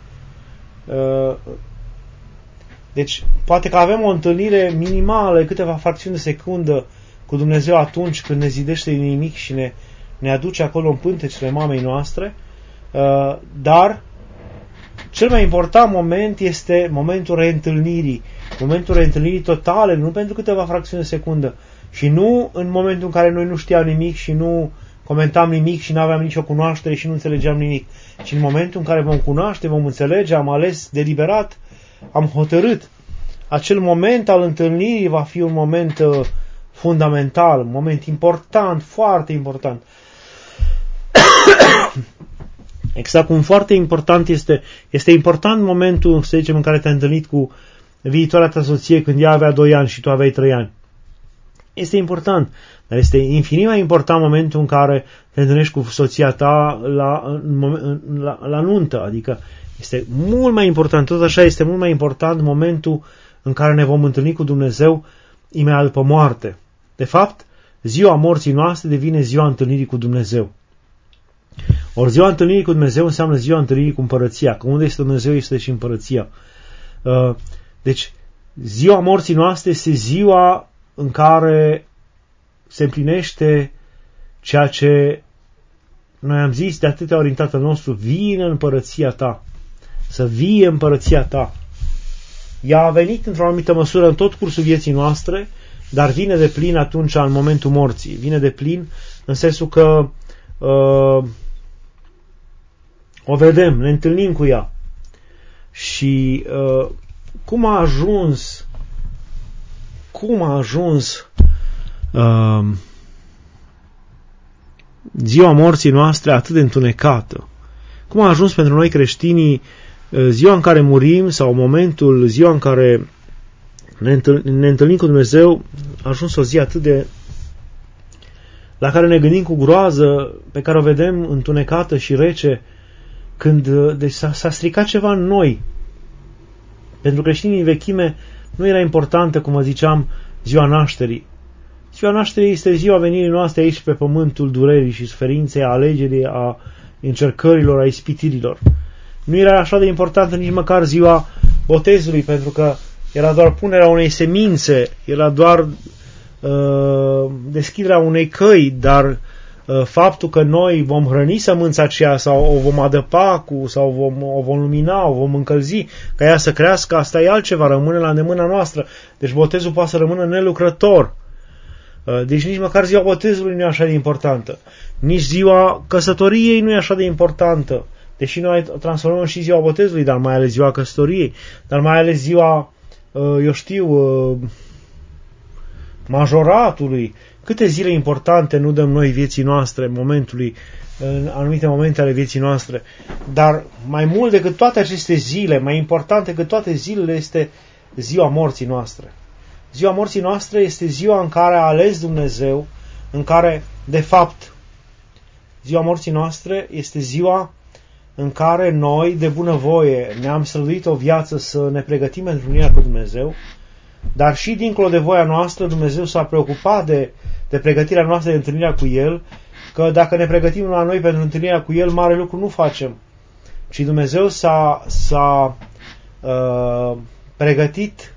Deci, poate că avem o întâlnire minimală, câteva fracțiuni de secundă cu Dumnezeu atunci când ne zidește din nimic și ne aduce acolo în pântecele mamei noastre, dar cel mai important moment este momentul reîntâlnirii totale, nu pentru câteva fracțiuni de secundă și nu în momentul în care noi nu știam nimic și nu comentam nimic și nu aveam nicio cunoaștere și nu înțelegeam nimic, ci în momentul în care vom cunoaște, vom înțelege, am ales deliberat, am hotărât. Acel moment al întâlnirii va fi un moment fundamental, un moment important, foarte important. Exact cum foarte important este important momentul, să zicem, în care te-ai întâlnit cu viitoarea ta soție când ea avea 2 ani și tu aveai 3 ani. Este important, dar este infinit mai important momentul în care te întâlnești cu soția ta la nuntă, adică este mult mai important, tot așa este mult mai important momentul în care ne vom întâlni cu Dumnezeu imediat după moarte. De fapt, ziua morții noastre devine ziua întâlnirii cu Dumnezeu. Ori ziua întâlnirii cu Dumnezeu înseamnă ziua întâlnirii cu împărăția, că unde este Dumnezeu este și împărăția. Deci, ziua morții noastre este ziua în care se împlinește ceea ce noi am zis de atâtea ori în Tatăl nostru: vine împărăția ta, să vie împărăția ta. Ea a venit într-o anumită măsură în tot cursul vieții noastre, dar vine de plin atunci în momentul morții. Vine de plin în sensul că o vedem, ne întâlnim cu ea. Și cum a ajuns ziua morții noastre atât de întunecată? Cum a ajuns pentru noi creștinii ziua în care murim sau momentul, ziua în care ne întâlnim cu Dumnezeu, a ajuns o zi atât de la care ne gândim cu groază, pe care o vedem întunecată și rece, când deci s-a stricat ceva în noi. Pentru creștinii în vechime nu era importantă, cum vă ziceam, ziua nașterii. Ziua nașterii este ziua venirii noastre aici pe pământul durerii și suferinței, a alegerii, a încercărilor, a ispitirilor. Nu era așa de importantă nici măcar ziua botezului, pentru că era doar punerea unei semințe, era doar deschiderea unei căi, dar faptul că noi vom hrăni sămânța aceea sau o vom adăpa sau o vom lumina, o vom încălzi, ca ea să crească, asta e altceva, rămâne la îndemâna noastră. Deci botezul poate să rămână nelucrător. Deci nici măcar ziua botezului nu e așa de importantă. Nici ziua căsătoriei nu e așa de importantă. Deși noi transformăm și ziua botezului, dar mai ales ziua căsătoriei, dar mai ales ziua, majoratului. Câte zile importante nu dăm noi vieții noastre, momentului, în anumite momente ale vieții noastre. Dar mai mult decât toate aceste zile, mai importante decât toate zilele, este ziua morții noastre. Ziua morții noastre este ziua în care a ales Dumnezeu, în care, de fapt, ziua morții noastre este ziua în care noi, de bunăvoie, ne-am străduit o viață să ne pregătim pentru întâlnirea cu Dumnezeu, dar și dincolo de voia noastră, Dumnezeu s-a preocupat de pregătirea noastră de întâlnirea cu El, că dacă ne pregătim la noi pentru întâlnirea cu El, mare lucru nu facem. Ci Dumnezeu s-a pregătit,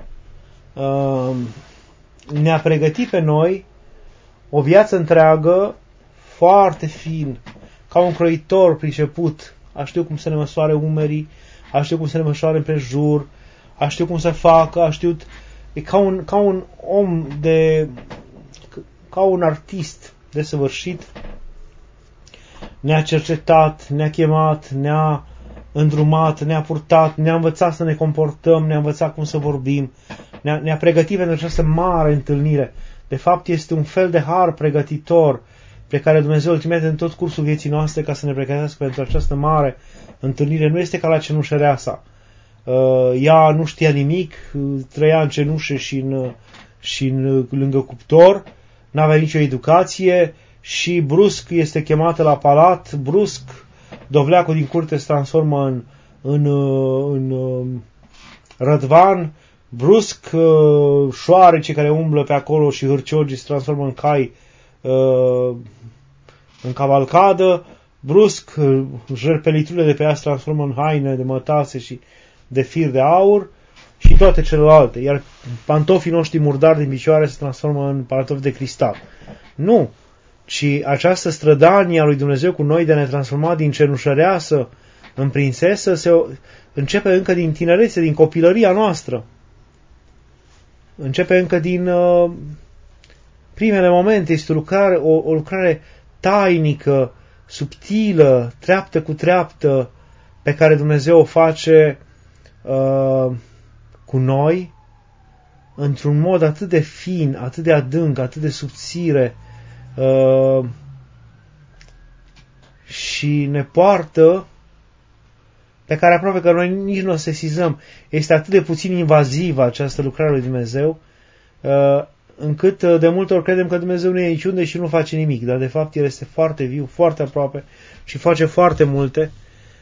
ne-a pregătit pe noi o viață întreagă, foarte fin, ca un croitor priceput. A știu cum să ne măsoare umerii, a știu cum să ne măsoare împrejur, a știu cum să facă, a știut. E ca un om ca un artist desăvârșit. Ne-a cercetat, ne-a chemat, ne-a îndrumat, ne-a purtat, ne-a învățat să ne comportăm, ne-a învățat cum să vorbim, ne-a pregătit pentru această mare întâlnire. De fapt, este un fel de har pregătitor pe care Dumnezeu îl trimite în tot cursul vieții noastre ca să ne pregătească pentru această mare întâlnire. Nu este ca la cenușăreasa. Ea nu știa nimic, trăia în cenușă și lângă cuptor, n-avea nicio educație și brusc este chemată la palat, brusc dovleacul din curte se transformă în rădvan, brusc șoarecii care umblă pe acolo și hârciogii se transformă în cai în cavalcadă, brusc jerpeliturile de pe ea se transformă în haine de mătase și de fir de aur și toate celelalte, iar pantofii noștri murdari din picioare se transformă în pantofi de cristal. Nu, ci această strădanie a lui Dumnezeu cu noi de a ne transforma din cenușăreasă în prințesă se începe încă din tinerețe, din copilăria noastră. Începe încă din primele momente, este o lucrare tainică, subtilă, treaptă cu treaptă, pe care Dumnezeu o face cu noi într-un mod atât de fin, atât de adânc, atât de subțire și ne poartă pe care aproape că noi nici nu o sesizăm. Este atât de puțin invazivă această lucrare lui Dumnezeu încât de multe ori credem că Dumnezeu nu e niciunde și nu face nimic, dar de fapt El este foarte viu, foarte aproape și face foarte multe.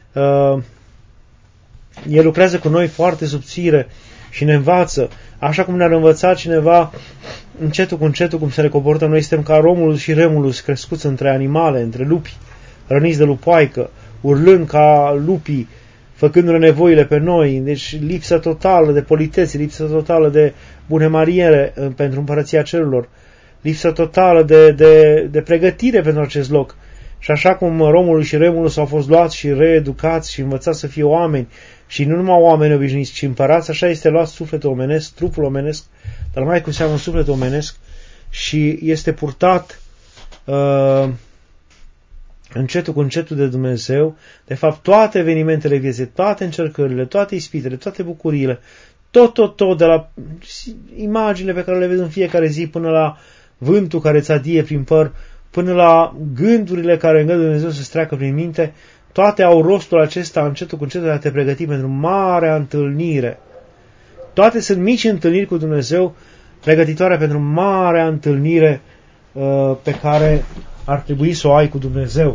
El lucrează cu noi foarte subțire și ne învață, așa cum ne-ar învăța cineva încetul cu încetul cum se comportă. Noi suntem ca Romulus și Remulus, crescuți între animale, între lupi, răniți de lupoaică, urlând ca lupii, făcându-ne nevoile pe noi. Deci lipsă totală de politețe, lipsă totală de bune maniere pentru împărăția cerurilor, lipsă totală de pregătire pentru acest loc. Și așa cum Romulus și Remulus au fost luați și reeducați și învățați să fie oameni, și nu numai oameni obișnuiți, ci împărați, așa este luat sufletul omenesc, trupul omenesc, dar mai cu seamă sufletul omenesc, și este purtat încetul cu încetul de Dumnezeu. De fapt, toate evenimentele vieții, toate încercările, toate ispitele, toate bucuriile, tot, de la imaginile pe care le vezi în fiecare zi până la vântul care îți adie prin păr, până la gândurile care îngăduie Dumnezeu să-ți treacă prin minte, toate au rostul acesta încetul cu încetul de a te pregăti pentru marea întâlnire. Toate sunt mici întâlniri cu Dumnezeu, pregătitoare pentru marea întâlnire pe care ar trebui să o ai cu Dumnezeu.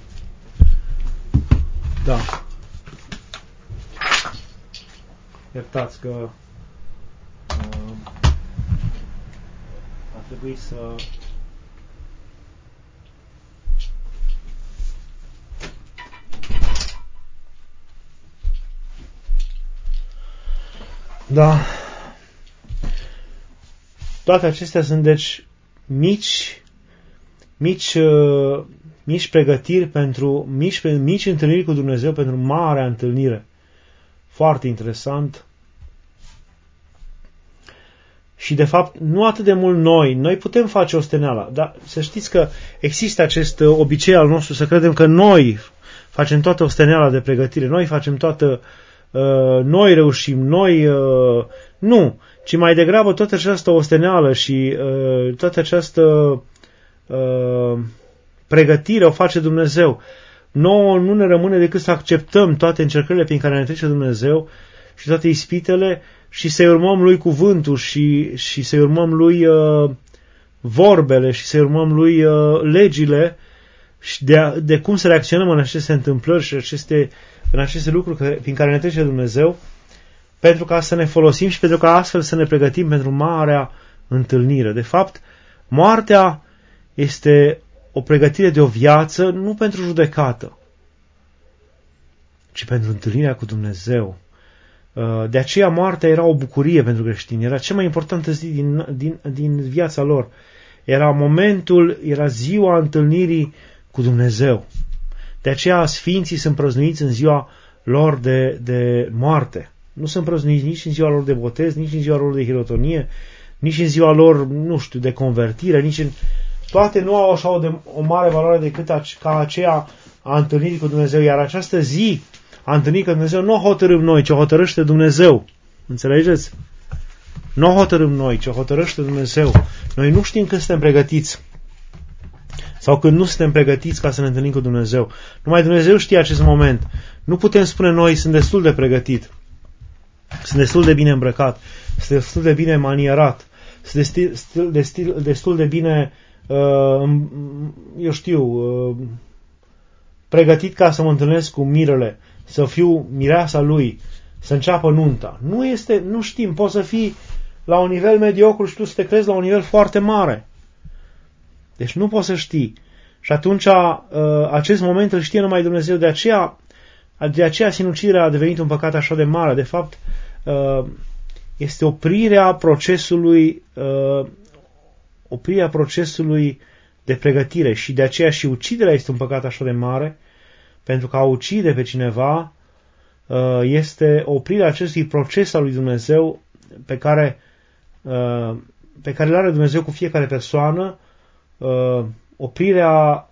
Da. Iertați că ar trebui să... Da. Toate acestea sunt, deci, mici pregătiri pentru, mici întâlniri cu Dumnezeu pentru marea întâlnire. Foarte interesant. Și, de fapt, nu atât de mult noi putem face osteneala, dar să știți că există acest obicei al nostru să credem că noi facem toată osteneala de pregătire, noi facem toată, noi reușim, nu, ci mai degrabă toată această osteneală și toată această pregătire o face Dumnezeu. Nouă nu ne rămâne decât să acceptăm toate încercările prin care ne trece Dumnezeu și toate ispitele și să-i urmăm Lui cuvântul și să-i urmăm Lui vorbele și să-i urmăm Lui legile și de cum să reacționăm în aceste întâmplări și în aceste lucruri prin care ne trece Dumnezeu, pentru ca să ne folosim și pentru ca astfel să ne pregătim pentru marea întâlnire. De fapt, moartea este o pregătire de o viață nu pentru judecată, ci pentru întâlnirea cu Dumnezeu. De aceea moartea era o bucurie pentru creștini, era cea mai importantă zi din viața lor. Era ziua întâlnirii cu Dumnezeu. De aceea sfinții sunt prăznuiți în ziua lor de moarte. Nu sunt prăznuiți nici în ziua lor de botez, nici în ziua lor de hirotonie, nici în ziua lor, de convertire, toate nu au așa o mare valoare decât ca aceea a întâlnirii cu Dumnezeu. Iar această zi a întâlnirii cu Dumnezeu nu o hotărâm noi, ci o hotărăște Dumnezeu. Înțelegeți? Nu o hotărâm noi, ci o hotărăște Dumnezeu. Noi nu știm când suntem pregătiți sau când nu suntem pregătiți ca să ne întâlnim cu Dumnezeu. Numai Dumnezeu știe acest moment. Nu putem spune noi, sunt destul de pregătit, sunt destul de bine îmbrăcat, sunt destul de bine manierat, sunt destul de bine, pregătit ca să mă întâlnesc cu mirele, să fiu mireasa lui, să înceapă nunta. Nu știm, poți să fii la un nivel mediocru și tu să te crezi la un nivel foarte mare. Deci nu poți să știi. Și atunci acest moment îl știe numai Dumnezeu. De aceea sinuciderea a devenit un păcat așa de mare. De fapt, este oprirea procesului de pregătire. Și de aceea și uciderea este un păcat așa de mare, pentru că a ucide pe cineva este oprirea acestui proces al lui Dumnezeu pe care îl are Dumnezeu cu fiecare persoană, oprirea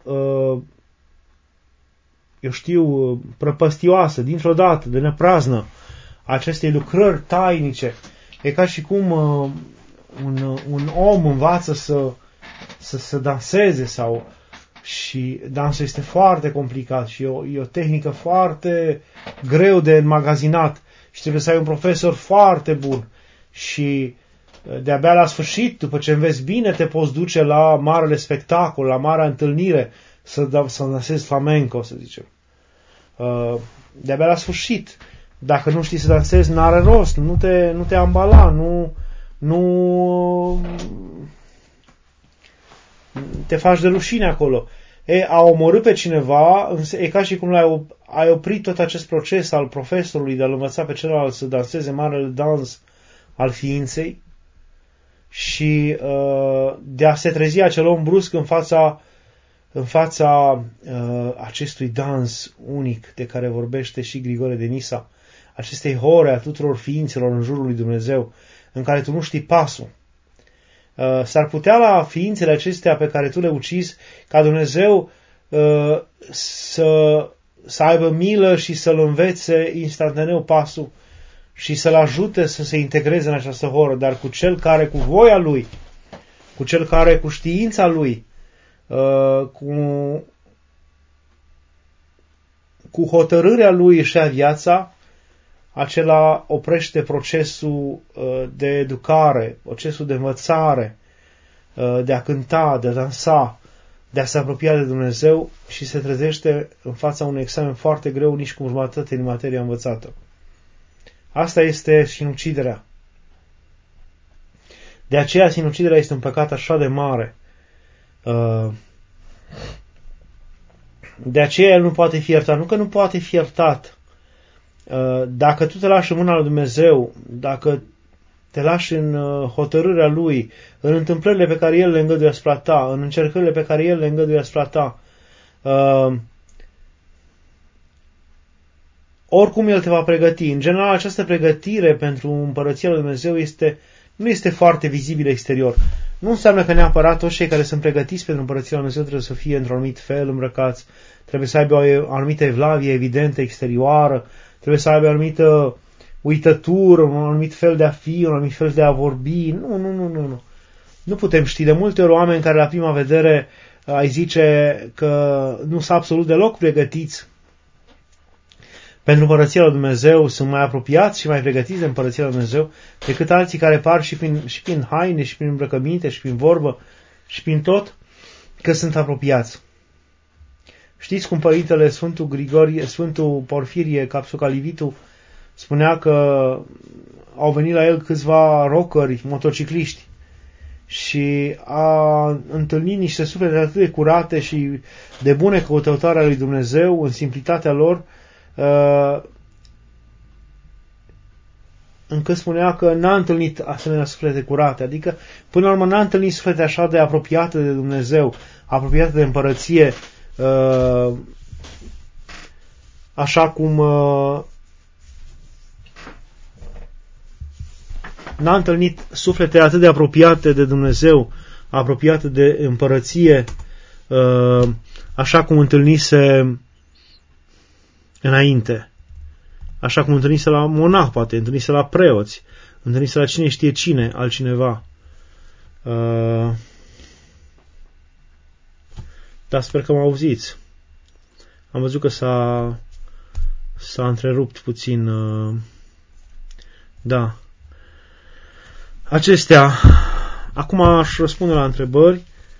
prăpăstioasă, dintr-o dată, de nepraznă, acestei lucrări tainice. E ca și cum un om învață să danseze și dansul este foarte complicat și e o tehnică foarte greu de înmagazinat și trebuie să ai un profesor foarte bun și de-abia la sfârșit, după ce înveți bine, te poți duce la marele spectacol, la marea întâlnire, să dansezi flamenco, să zicem. De-abia la sfârșit. Dacă nu știi să dansezi, n-are rost, nu te ambala, nu te faci de rușine acolo. A omorât pe cineva, e ca și cum ai oprit tot acest proces al profesorului de a-l învăța pe celălalt să danseze marele dans al ființei și de a se trezi acel om brusc în fața acestui dans unic de care vorbește și Grigore de Nisa, acestei hore a tuturor ființelor în jurul lui Dumnezeu, în care tu nu știi pasul. S-ar putea la ființele acestea pe care tu le ucizi, ca Dumnezeu să aibă milă și să-l învețe instantaneu pasul și să-l ajute să se integreze în această horă, dar cu cel care cu voia lui, cu cel care cu știința lui cu hotărârea lui își ia viața, acela oprește procesul de educare, procesul de învățare, de a cânta, de a dansa, de a se apropia de Dumnezeu și se trezește în fața unui examen foarte greu, nici cu jumătate din materia învățată. Asta este sinuciderea. De aceea sinuciderea este un păcat așa de mare. De aceea el nu poate fi iertat. Nu că nu poate fi iertat. Dacă tu te lași în mâna lui Dumnezeu, dacă te lași în hotărârea Lui, în întâmplările pe care El le îngăduie asupra ta, în încercările pe care El le îngăduie asupra ta, oricum El te va pregăti. În general, această pregătire pentru împărăția lui Dumnezeu nu este foarte vizibilă exterior. Nu înseamnă că neapărat toți cei care sunt pregătiți pentru împărăția lui Dumnezeu trebuie să fie într-un anumit fel îmbrăcați, trebuie să aibă o anumită evlavie evidentă exterioară, trebuie să aibă o anumită uitătură, un anumit fel de a fi, un anumit fel de a vorbi. Nu. Nu putem ști. De multe ori oameni care la prima vedere ai zice că nu sunt absolut deloc pregătiți pentru împărăția lui Dumnezeu, sunt mai apropiați și mai pregătiți de împărăția lui Dumnezeu decât alții care par și prin haine, și prin îmbrăcăminte, și prin vorbă, și prin tot, că sunt apropiați. Știți cum părintele Sfântul Grigorie, Sfântul Porfirie Capsucalivitu spunea că au venit la el câțiva rockeri, motocicliști, și a întâlnit niște suflete atât de curate și de bune căutătoare a lui Dumnezeu în simplitatea lor, încât spunea că n-a întâlnit asemenea suflete curate, adică până la urmă n-a întâlnit suflete așa de apropiate de Dumnezeu, apropiate de împărăție, așa cum n-a întâlnit suflete atât de apropiate de Dumnezeu, apropiate de împărăție, așa cum întâlnise înainte. Așa cum întâlnise la monah, poate, întâlnise la preoți, întâlnise la cine știe cine, altcineva. Dar sper că mă auziți. Am văzut că s-a întrerupt puțin. Da. Acestea. Acum aș răspunde la întrebări.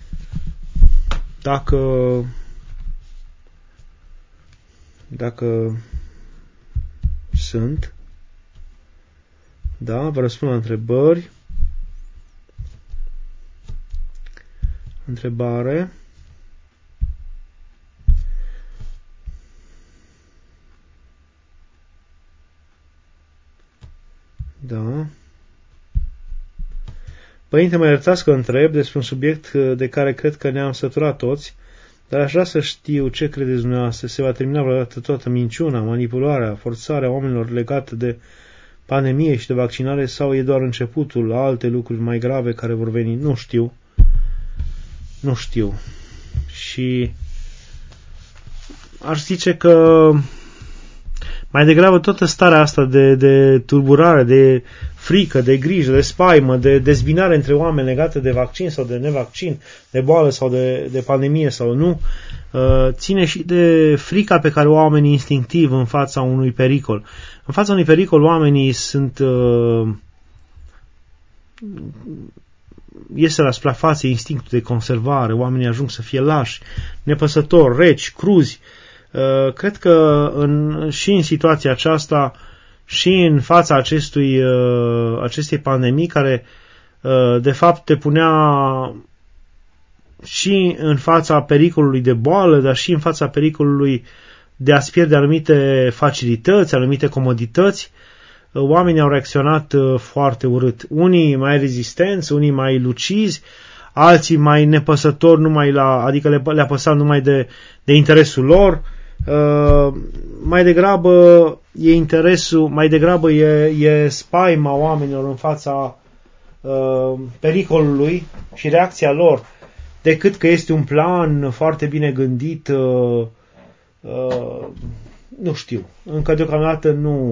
Dacă sunt. Da, vă răspund la întrebări. Întrebare. Da. Părinte, mă iertați că întreb despre un subiect de care cred că ne-am săturat toți, dar aș vrea să știu ce credeți dumneavoastră. Se va termina vreodată toată minciuna, manipularea, forțarea oamenilor legată de pandemie și de vaccinare, sau e doar începutul la alte lucruri mai grave care vor veni? Nu știu. Nu știu. Și aș zice că mai degrabă toată starea asta de tulburare, de frică, de grijă, de spaimă, de dezbinare între oameni legate de vaccin sau de nevaccin, de boală sau de pandemie sau nu, ține și de frica pe care o au oamenii instinctiv în fața unui pericol. În fața unui pericol oamenii sunt iese la suprafață instinctul de conservare, oamenii ajung să fie lași, nepăsători, reci, cruzi. Cred că și în situația aceasta și în fața acestei pandemii care de fapt te punea și în fața pericolului de boală, dar și în fața pericolului de a-ți pierde anumite facilități, anumite comodități, oamenii au reacționat foarte urât. Unii mai rezistenți, unii mai lucizi, alții mai nepăsători, adică le-a păsat numai de interesul lor. Mai degrabă e interesul, mai degrabă e spaima oamenilor în fața pericolului și reacția lor, decât că este un plan foarte bine gândit. Nu știu, încă deocamdată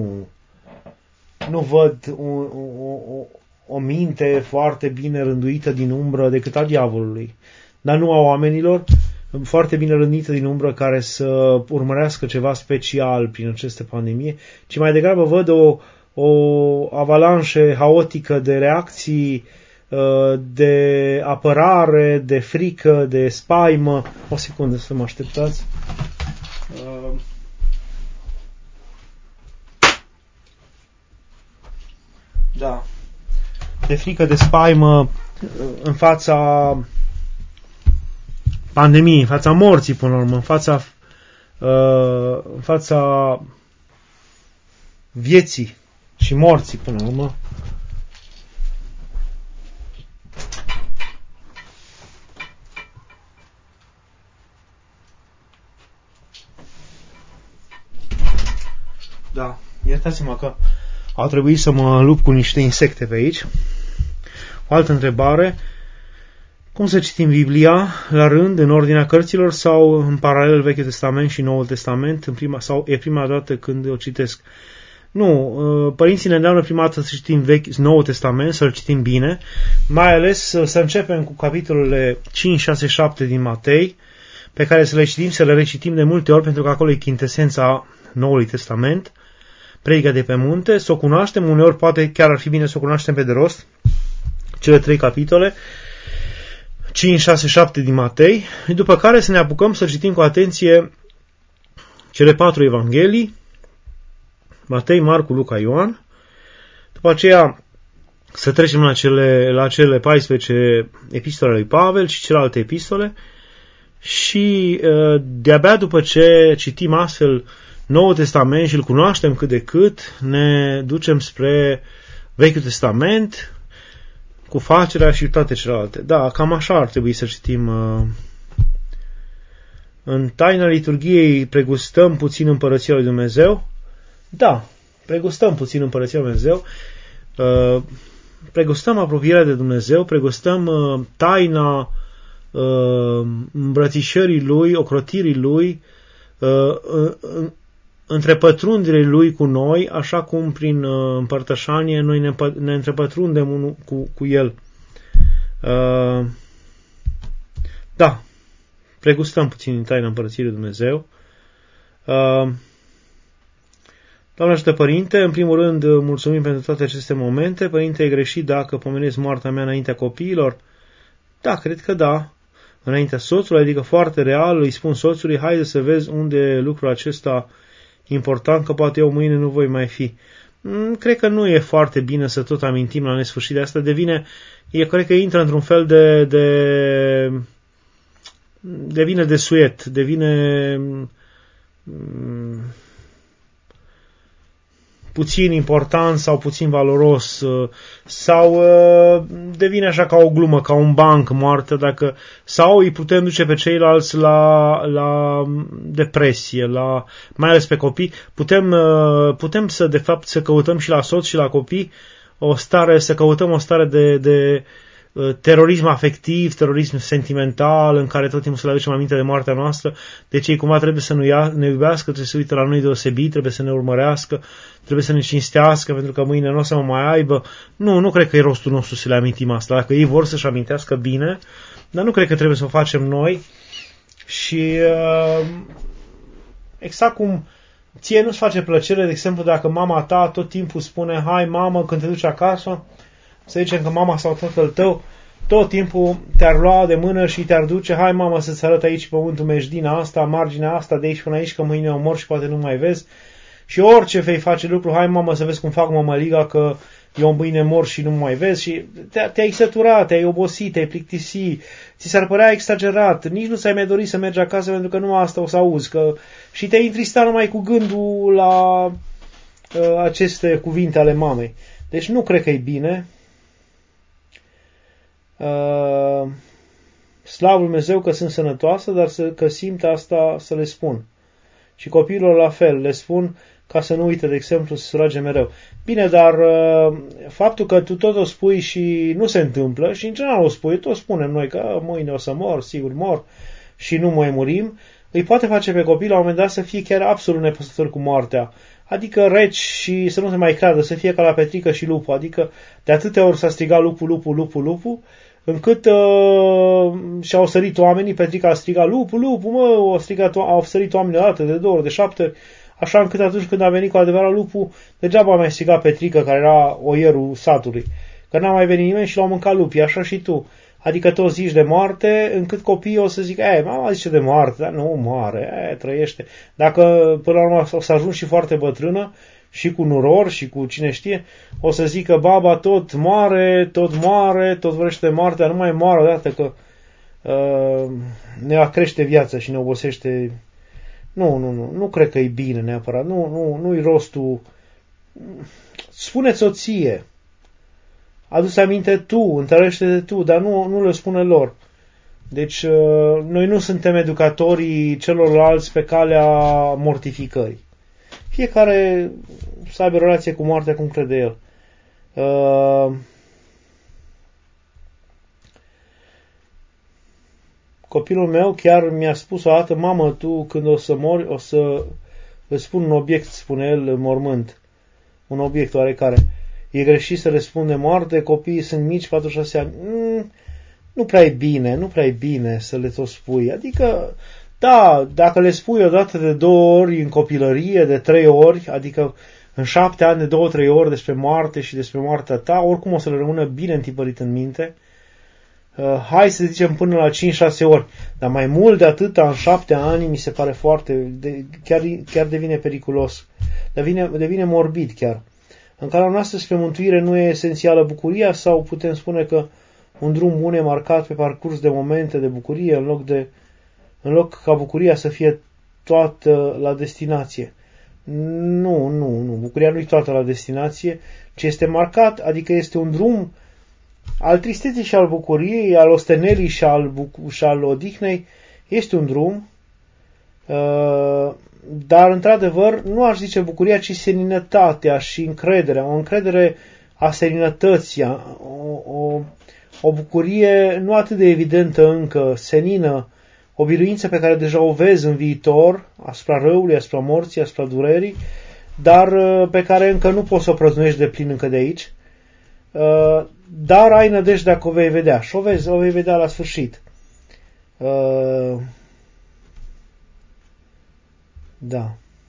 nu văd o minte foarte bine rânduită din umbră decât a diavolului. dar nu a oamenilor, foarte bine rândită din umbră, care să urmărească ceva special prin aceste pandemie, ci mai degrabă văd o avalanșă haotică de reacții, de apărare, de frică, de spaimă. O secundă să mă așteptați. Da. De frică, de spaimă în fața pandemiei, în fața morții până la urmă, în fața vieții și morții până la urmă. Da, iertați-mă că a trebuit să mă lupt cu niște insecte pe aici. O altă întrebare. Cum să citim Biblia la rând, în ordinea cărților sau în paralel Vechiul Testament și Noul Testament? Sau e prima dată când o citesc? Nu, părinții ne îndeamnă prima dată să citim Noul Testament, să-l citim bine, mai ales să începem cu capitolele 5, 6, 7 din Matei, pe care să le citim, să le recitim de multe ori, pentru că acolo e chintesența Noului Testament, predica de pe munte, să o cunoaștem, uneori poate chiar ar fi bine să o cunoaștem pe de rost, cele 3 capitole, 5, 6, 7 din Matei, după care să ne apucăm să citim cu atenție cele 4 evanghelii, Matei, Marcu, Luca, Ioan, după aceea să trecem la cele 14 epistole lui Pavel și celelalte epistole și de-abia după ce citim astfel Noul Testament și îl cunoaștem cât de cât, ne ducem spre Vechiul Testament, cu facerea și toate celelalte. Da, cam așa ar trebui să citim. În taina liturghiei pregustăm puțin Împărăția lui Dumnezeu. Da, pregustăm puțin Împărăția lui Dumnezeu. Pregustăm apropierea de Dumnezeu, pregustăm taina îmbrățișării Lui, ocrotirii Lui, întrepătrunderii Lui cu noi, așa cum prin împărtășanie noi ne întrepătrundem cu El. Da, pregustăm puțin în taina Împărăției lui Dumnezeu. Doamne ajută, Părinte, în primul rând mulțumim pentru toate aceste momente. Părinte, e greșit dacă pomenesc moartea mea înaintea copiilor? Da, cred că da. Înaintea soțului, adică foarte real, îi spun soțului, haide să vezi unde e lucrul acesta important, că poate eu mâine nu voi mai fi. Cred că nu e foarte bine să tot amintim la nesfârșit de asta. Cred că intră într-un fel devine desuet, devine puțin important sau puțin valoros sau devine așa ca o glumă, ca un banc moartă, sau îi putem duce pe ceilalți la depresie, mai ales pe copii. Putem să căutăm și la soț și la copii să căutăm o stare de terorism afectiv, terorism sentimental, în care tot timpul să le aducem aminte de moartea noastră. Deci ei cumva trebuie să ne iubească, trebuie să uită la noi deosebit, trebuie să ne urmărească, trebuie să ne cinstească, pentru că mâine nu o să mă mai aibă. Nu cred că e rostul nostru să le amintim asta. Dacă ei vor să-și amintească bine, dar nu cred că trebuie să o facem noi. Și exact cum ție nu-ți face plăcere, de exemplu, dacă mama ta tot timpul spune, hai mamă, când te duci acasă, să zicem că mama sau tatăl tău tot timpul te-ar lua de mână și te-ar duce, hai mamă să-ți arăt aici pământul mejdina asta, marginea asta, de aici până aici, că mâine o mor și poate nu mai vezi. Și orice vei face lucru, hai mamă să vezi cum fac mămăliga, că eu mâine mor și nu mai vezi. Și te-ai săturat, te-ai obosit, te-ai plictisit, ți s-ar părea exagerat, nici nu ți-ai mai dorit să mergi acasă pentru că nu asta o să auzi. Și te-ai întristat numai cu gândul la aceste cuvinte ale mamei. Deci nu cred că e bine. Slavă Dumnezeu că sunt sănătoasă, dar că simt asta să le spun. Și copiilor la fel, le spun ca să nu uite, de exemplu, să se roage mereu. Bine, dar faptul că tu tot o spui și nu se întâmplă, și în general o spui, tot spunem noi că mâine o să mor, sigur mor, și nu mai murim, îi poate face pe copii la un moment dat să fie chiar absolut nepăsători cu moartea. Adică reci și să nu se mai creadă, să fie ca la Petrică și Lupu. Adică de atâtea ori s-a strigat lupu, lupu, lupu, lupu, încât și-au sărit oamenii, Petrica a strigat, lupul, lupul, mă, au sărit oamenii o dată, de 2 ori, de 7 ori, așa încât atunci când a venit cu adevărat lupul, degeaba a mai strigat Petrica, care era oierul satului, că n-a mai venit nimeni și l-au mâncat lupii, așa și tu. Adică toți zici de moarte, încât copiii o să zică, mama zice de moarte, dar nu moare, trăiește. Dacă până la urmă o să ajungi și foarte bătrână, și cu nuror, și cu cine știe, o să zică, baba tot moare, tot vrește moartea, nu mai moare odată că ne crește viața și ne obosește. Nu cred că e bine neapărat, nu-i rostul. Spune-ți-o ție. Adu-ți aminte tu, întărește-te tu, dar nu le spune lor. Deci, noi nu suntem educatorii celorlalți pe calea mortificării. Fiecare să aibă relație cu moartea cum crede el. Copilul meu chiar mi-a spus o dată, mamă, tu când o să mori, o să îți spun un obiect, spune el, mormânt. Un obiect oarecare. E greșit să răspunde moarte, copiii sunt mici, 4-6 ani. Nu prea e bine să le tot spui. Adică, da, dacă le spui odată de 2 ori în copilărie, de 3 ori, adică în 7 ani de 2-3 ori despre moarte și despre moartea ta, oricum o să le rămână bine întipărit în minte. Hai să zicem până la 5-6 ori, dar mai mult de atâta în 7 ani mi se pare chiar devine periculos, devine morbid chiar. În calea noastră spre mântuire nu e esențială bucuria sau putem spune că un drum bun e marcat pe parcurs de momente de bucurie în loc ca bucuria să fie toată la destinație. Nu, bucuria nu e toată la destinație, ci este marcat, adică este un drum al tristeții și al bucuriei, al ostenelii și al odihnei, este un drum, dar într-adevăr nu aș zice bucuria, ci seninătatea și încrederea, o încredere a seninătății, o bucurie nu atât de evidentă încă, senină, o biruință pe care deja o vezi în viitor, asupra răului, asupra morții, asupra durerii, dar pe care încă nu poți să o prăznuiești de plin încă de aici, dar ai nădejdea că o vei vedea și o vei vedea la sfârșit. Da.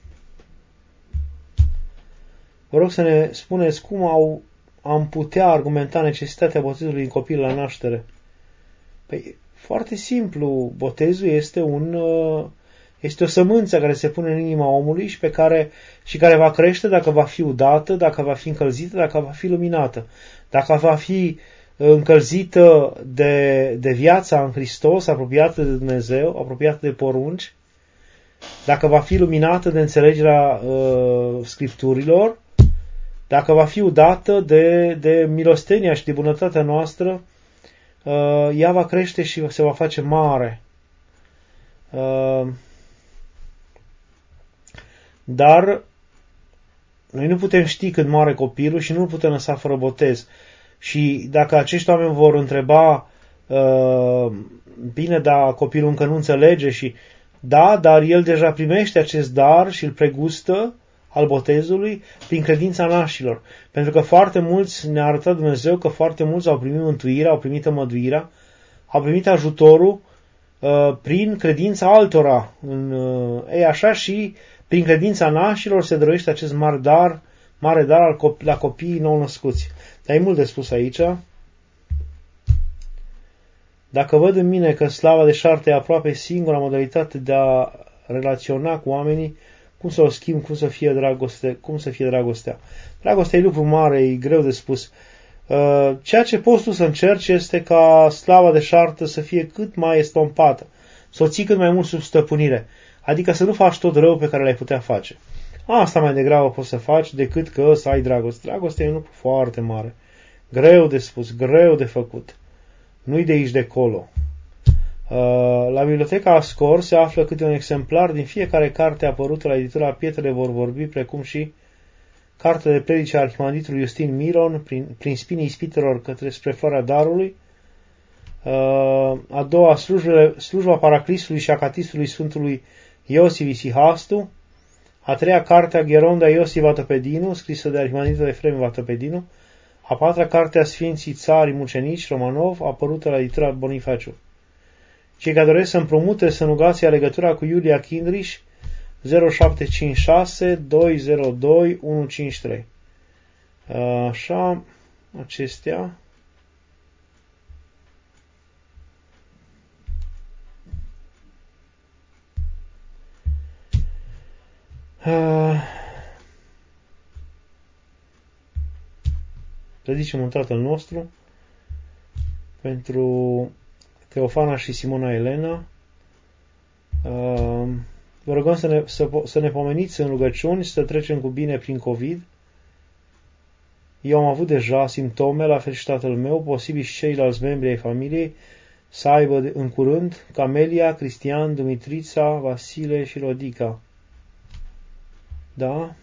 Vă rog să ne spuneți cum am putea argumenta necesitatea botezului în copil la naștere. Păi, foarte simplu, botezul este o sămânță care se pune în inima omului și care va crește dacă va fi udată, dacă va fi încălzită, dacă va fi luminată. Dacă va fi încălzită de viața în Hristos, apropiată de Dumnezeu, apropiată de porunci, dacă va fi luminată de înțelegerea Scripturilor, dacă va fi udată de milostenia și de bunătatea noastră, ea va crește și se va face mare. Dar noi nu putem ști când moare copilul și nu putem lăsa fără botez. Și dacă acești oameni vor întreba, bine, dar copilul încă nu înțelege și da, dar el deja primește acest dar și îl pregustă al botezului prin credința nașilor. Pentru că foarte mulți ne-a arătat Dumnezeu că foarte mulți au primit mântuirea, au primit tămăduirea, au primit ajutorul prin credința altora. Așa și prin credința nașilor se dăruiește acest mare dar la copiii nou născuți. Dar e mult de spus aici. Dacă văd în mine că slava de șarte e aproape singura modalitate de a relaționa cu oamenii, cum să o schimb, cum să fie dragostea. Dragostea e lucru mare, e greu de spus. Ceea ce poți tu să încerci este ca slava de șartă să fie cât mai estompată, să o ții cât mai mult sub stăpânire, adică să nu faci tot rău pe care l-ai putea face. Asta mai degrabă poți să faci decât că să ai dragoste. Dragostea e un lucru foarte mare, greu de spus, greu de făcut. Nu-i de aici de acolo. La Biblioteca Ascor se află câte un exemplar din fiecare carte apărută la editura Pietrele vor vorbi, precum și cartea de predice a arhimandritului Iustin Miron, prin spinii ispitelor spre floarea darului, a doua slujba Paraclisului și Acatistului Sfântului Iosif Isihastu, a treia carte a Gheronda Iosif Vatăpedinu, scrisă de arhimandritul Efrem Vatăpedinu, A patra carte a Sfinții Țari Mucenici Romanov, apărută la editura Bonifaciu. Cei care doresc să împrumute să rugați legătura cu Iulia Kindriș 0756 202 153. Așa, acestea. Să zicem un Tatăl nostru pentru Teofana și Simona Elena. Vă rugăm să ne pomeniți în rugăciuni, să trecem cu bine prin COVID. Eu am avut deja simptome, la fel și tatăl meu, posibil și ceilalți membri ai familiei, să aibă în curând Camelia, Cristian, Dumitrița, Vasile și Rodica. Da?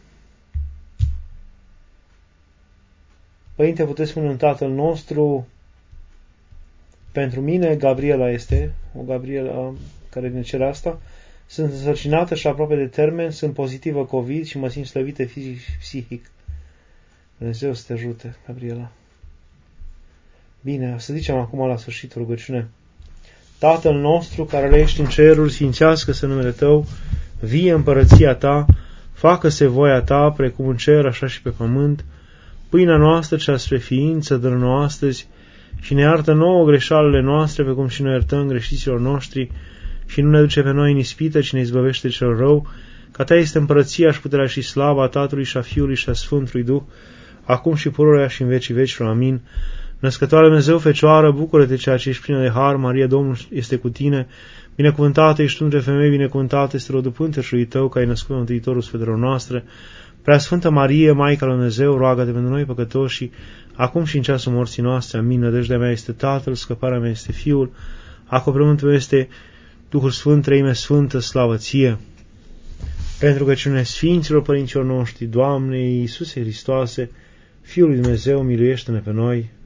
Părinte, puteți spune un Tatăl nostru. Pentru mine, Gabriela este, o Gabriela care ne cere asta. Sunt însărcinată și aproape de termen, sunt pozitivă COVID și mă simt slăvită fizic și psihic. Dumnezeu să te ajute, Gabriela. Bine, să zicem acum la sfârșit rugăciune. Tatăl nostru care ești în cerul, sfințească-se numele Tău, vie împărăția Ta, facă-se voia Ta, precum în cer, așa și pe pământ. Pâinea noastră, cea spre ființă, dă-ne-o astăzi și ne iartă nouă greșalele noastre, pe cum și noi iertăm greșiților noștri, și nu ne duce pe noi în ispită, ci ne izbăvește cel rău, că Ta este împărăția și puterea și slava Tatălui și a Fiului și a Sfântului Duh, acum și pururea și în vecii vecilor. Amin. Născătoare Dumnezeu, Fecioară, bucură-te ceea ce ești plină de har, Maria, Domnul este cu tine, binecuvântată ești tu între femei, binecuvântată este rodul pânteșului Tău, că ai născut Mântuitorul sufletelor noastre. Preasfântă Marie, Maica lui Dumnezeu, roagă-te pentru noi păcătoși, acum și în ceasul morții noastre. Amin. Nădejdea mea este Tatăl, scăparea mea este Fiul, acoperământul meu este Duhul Sfânt, Treime Sfântă, slavă Ție. Pentru că cine Sfinților Părinților noștri, Doamne Iisuse Hristoase, Fiul lui Dumnezeu, miluiește-ne pe noi.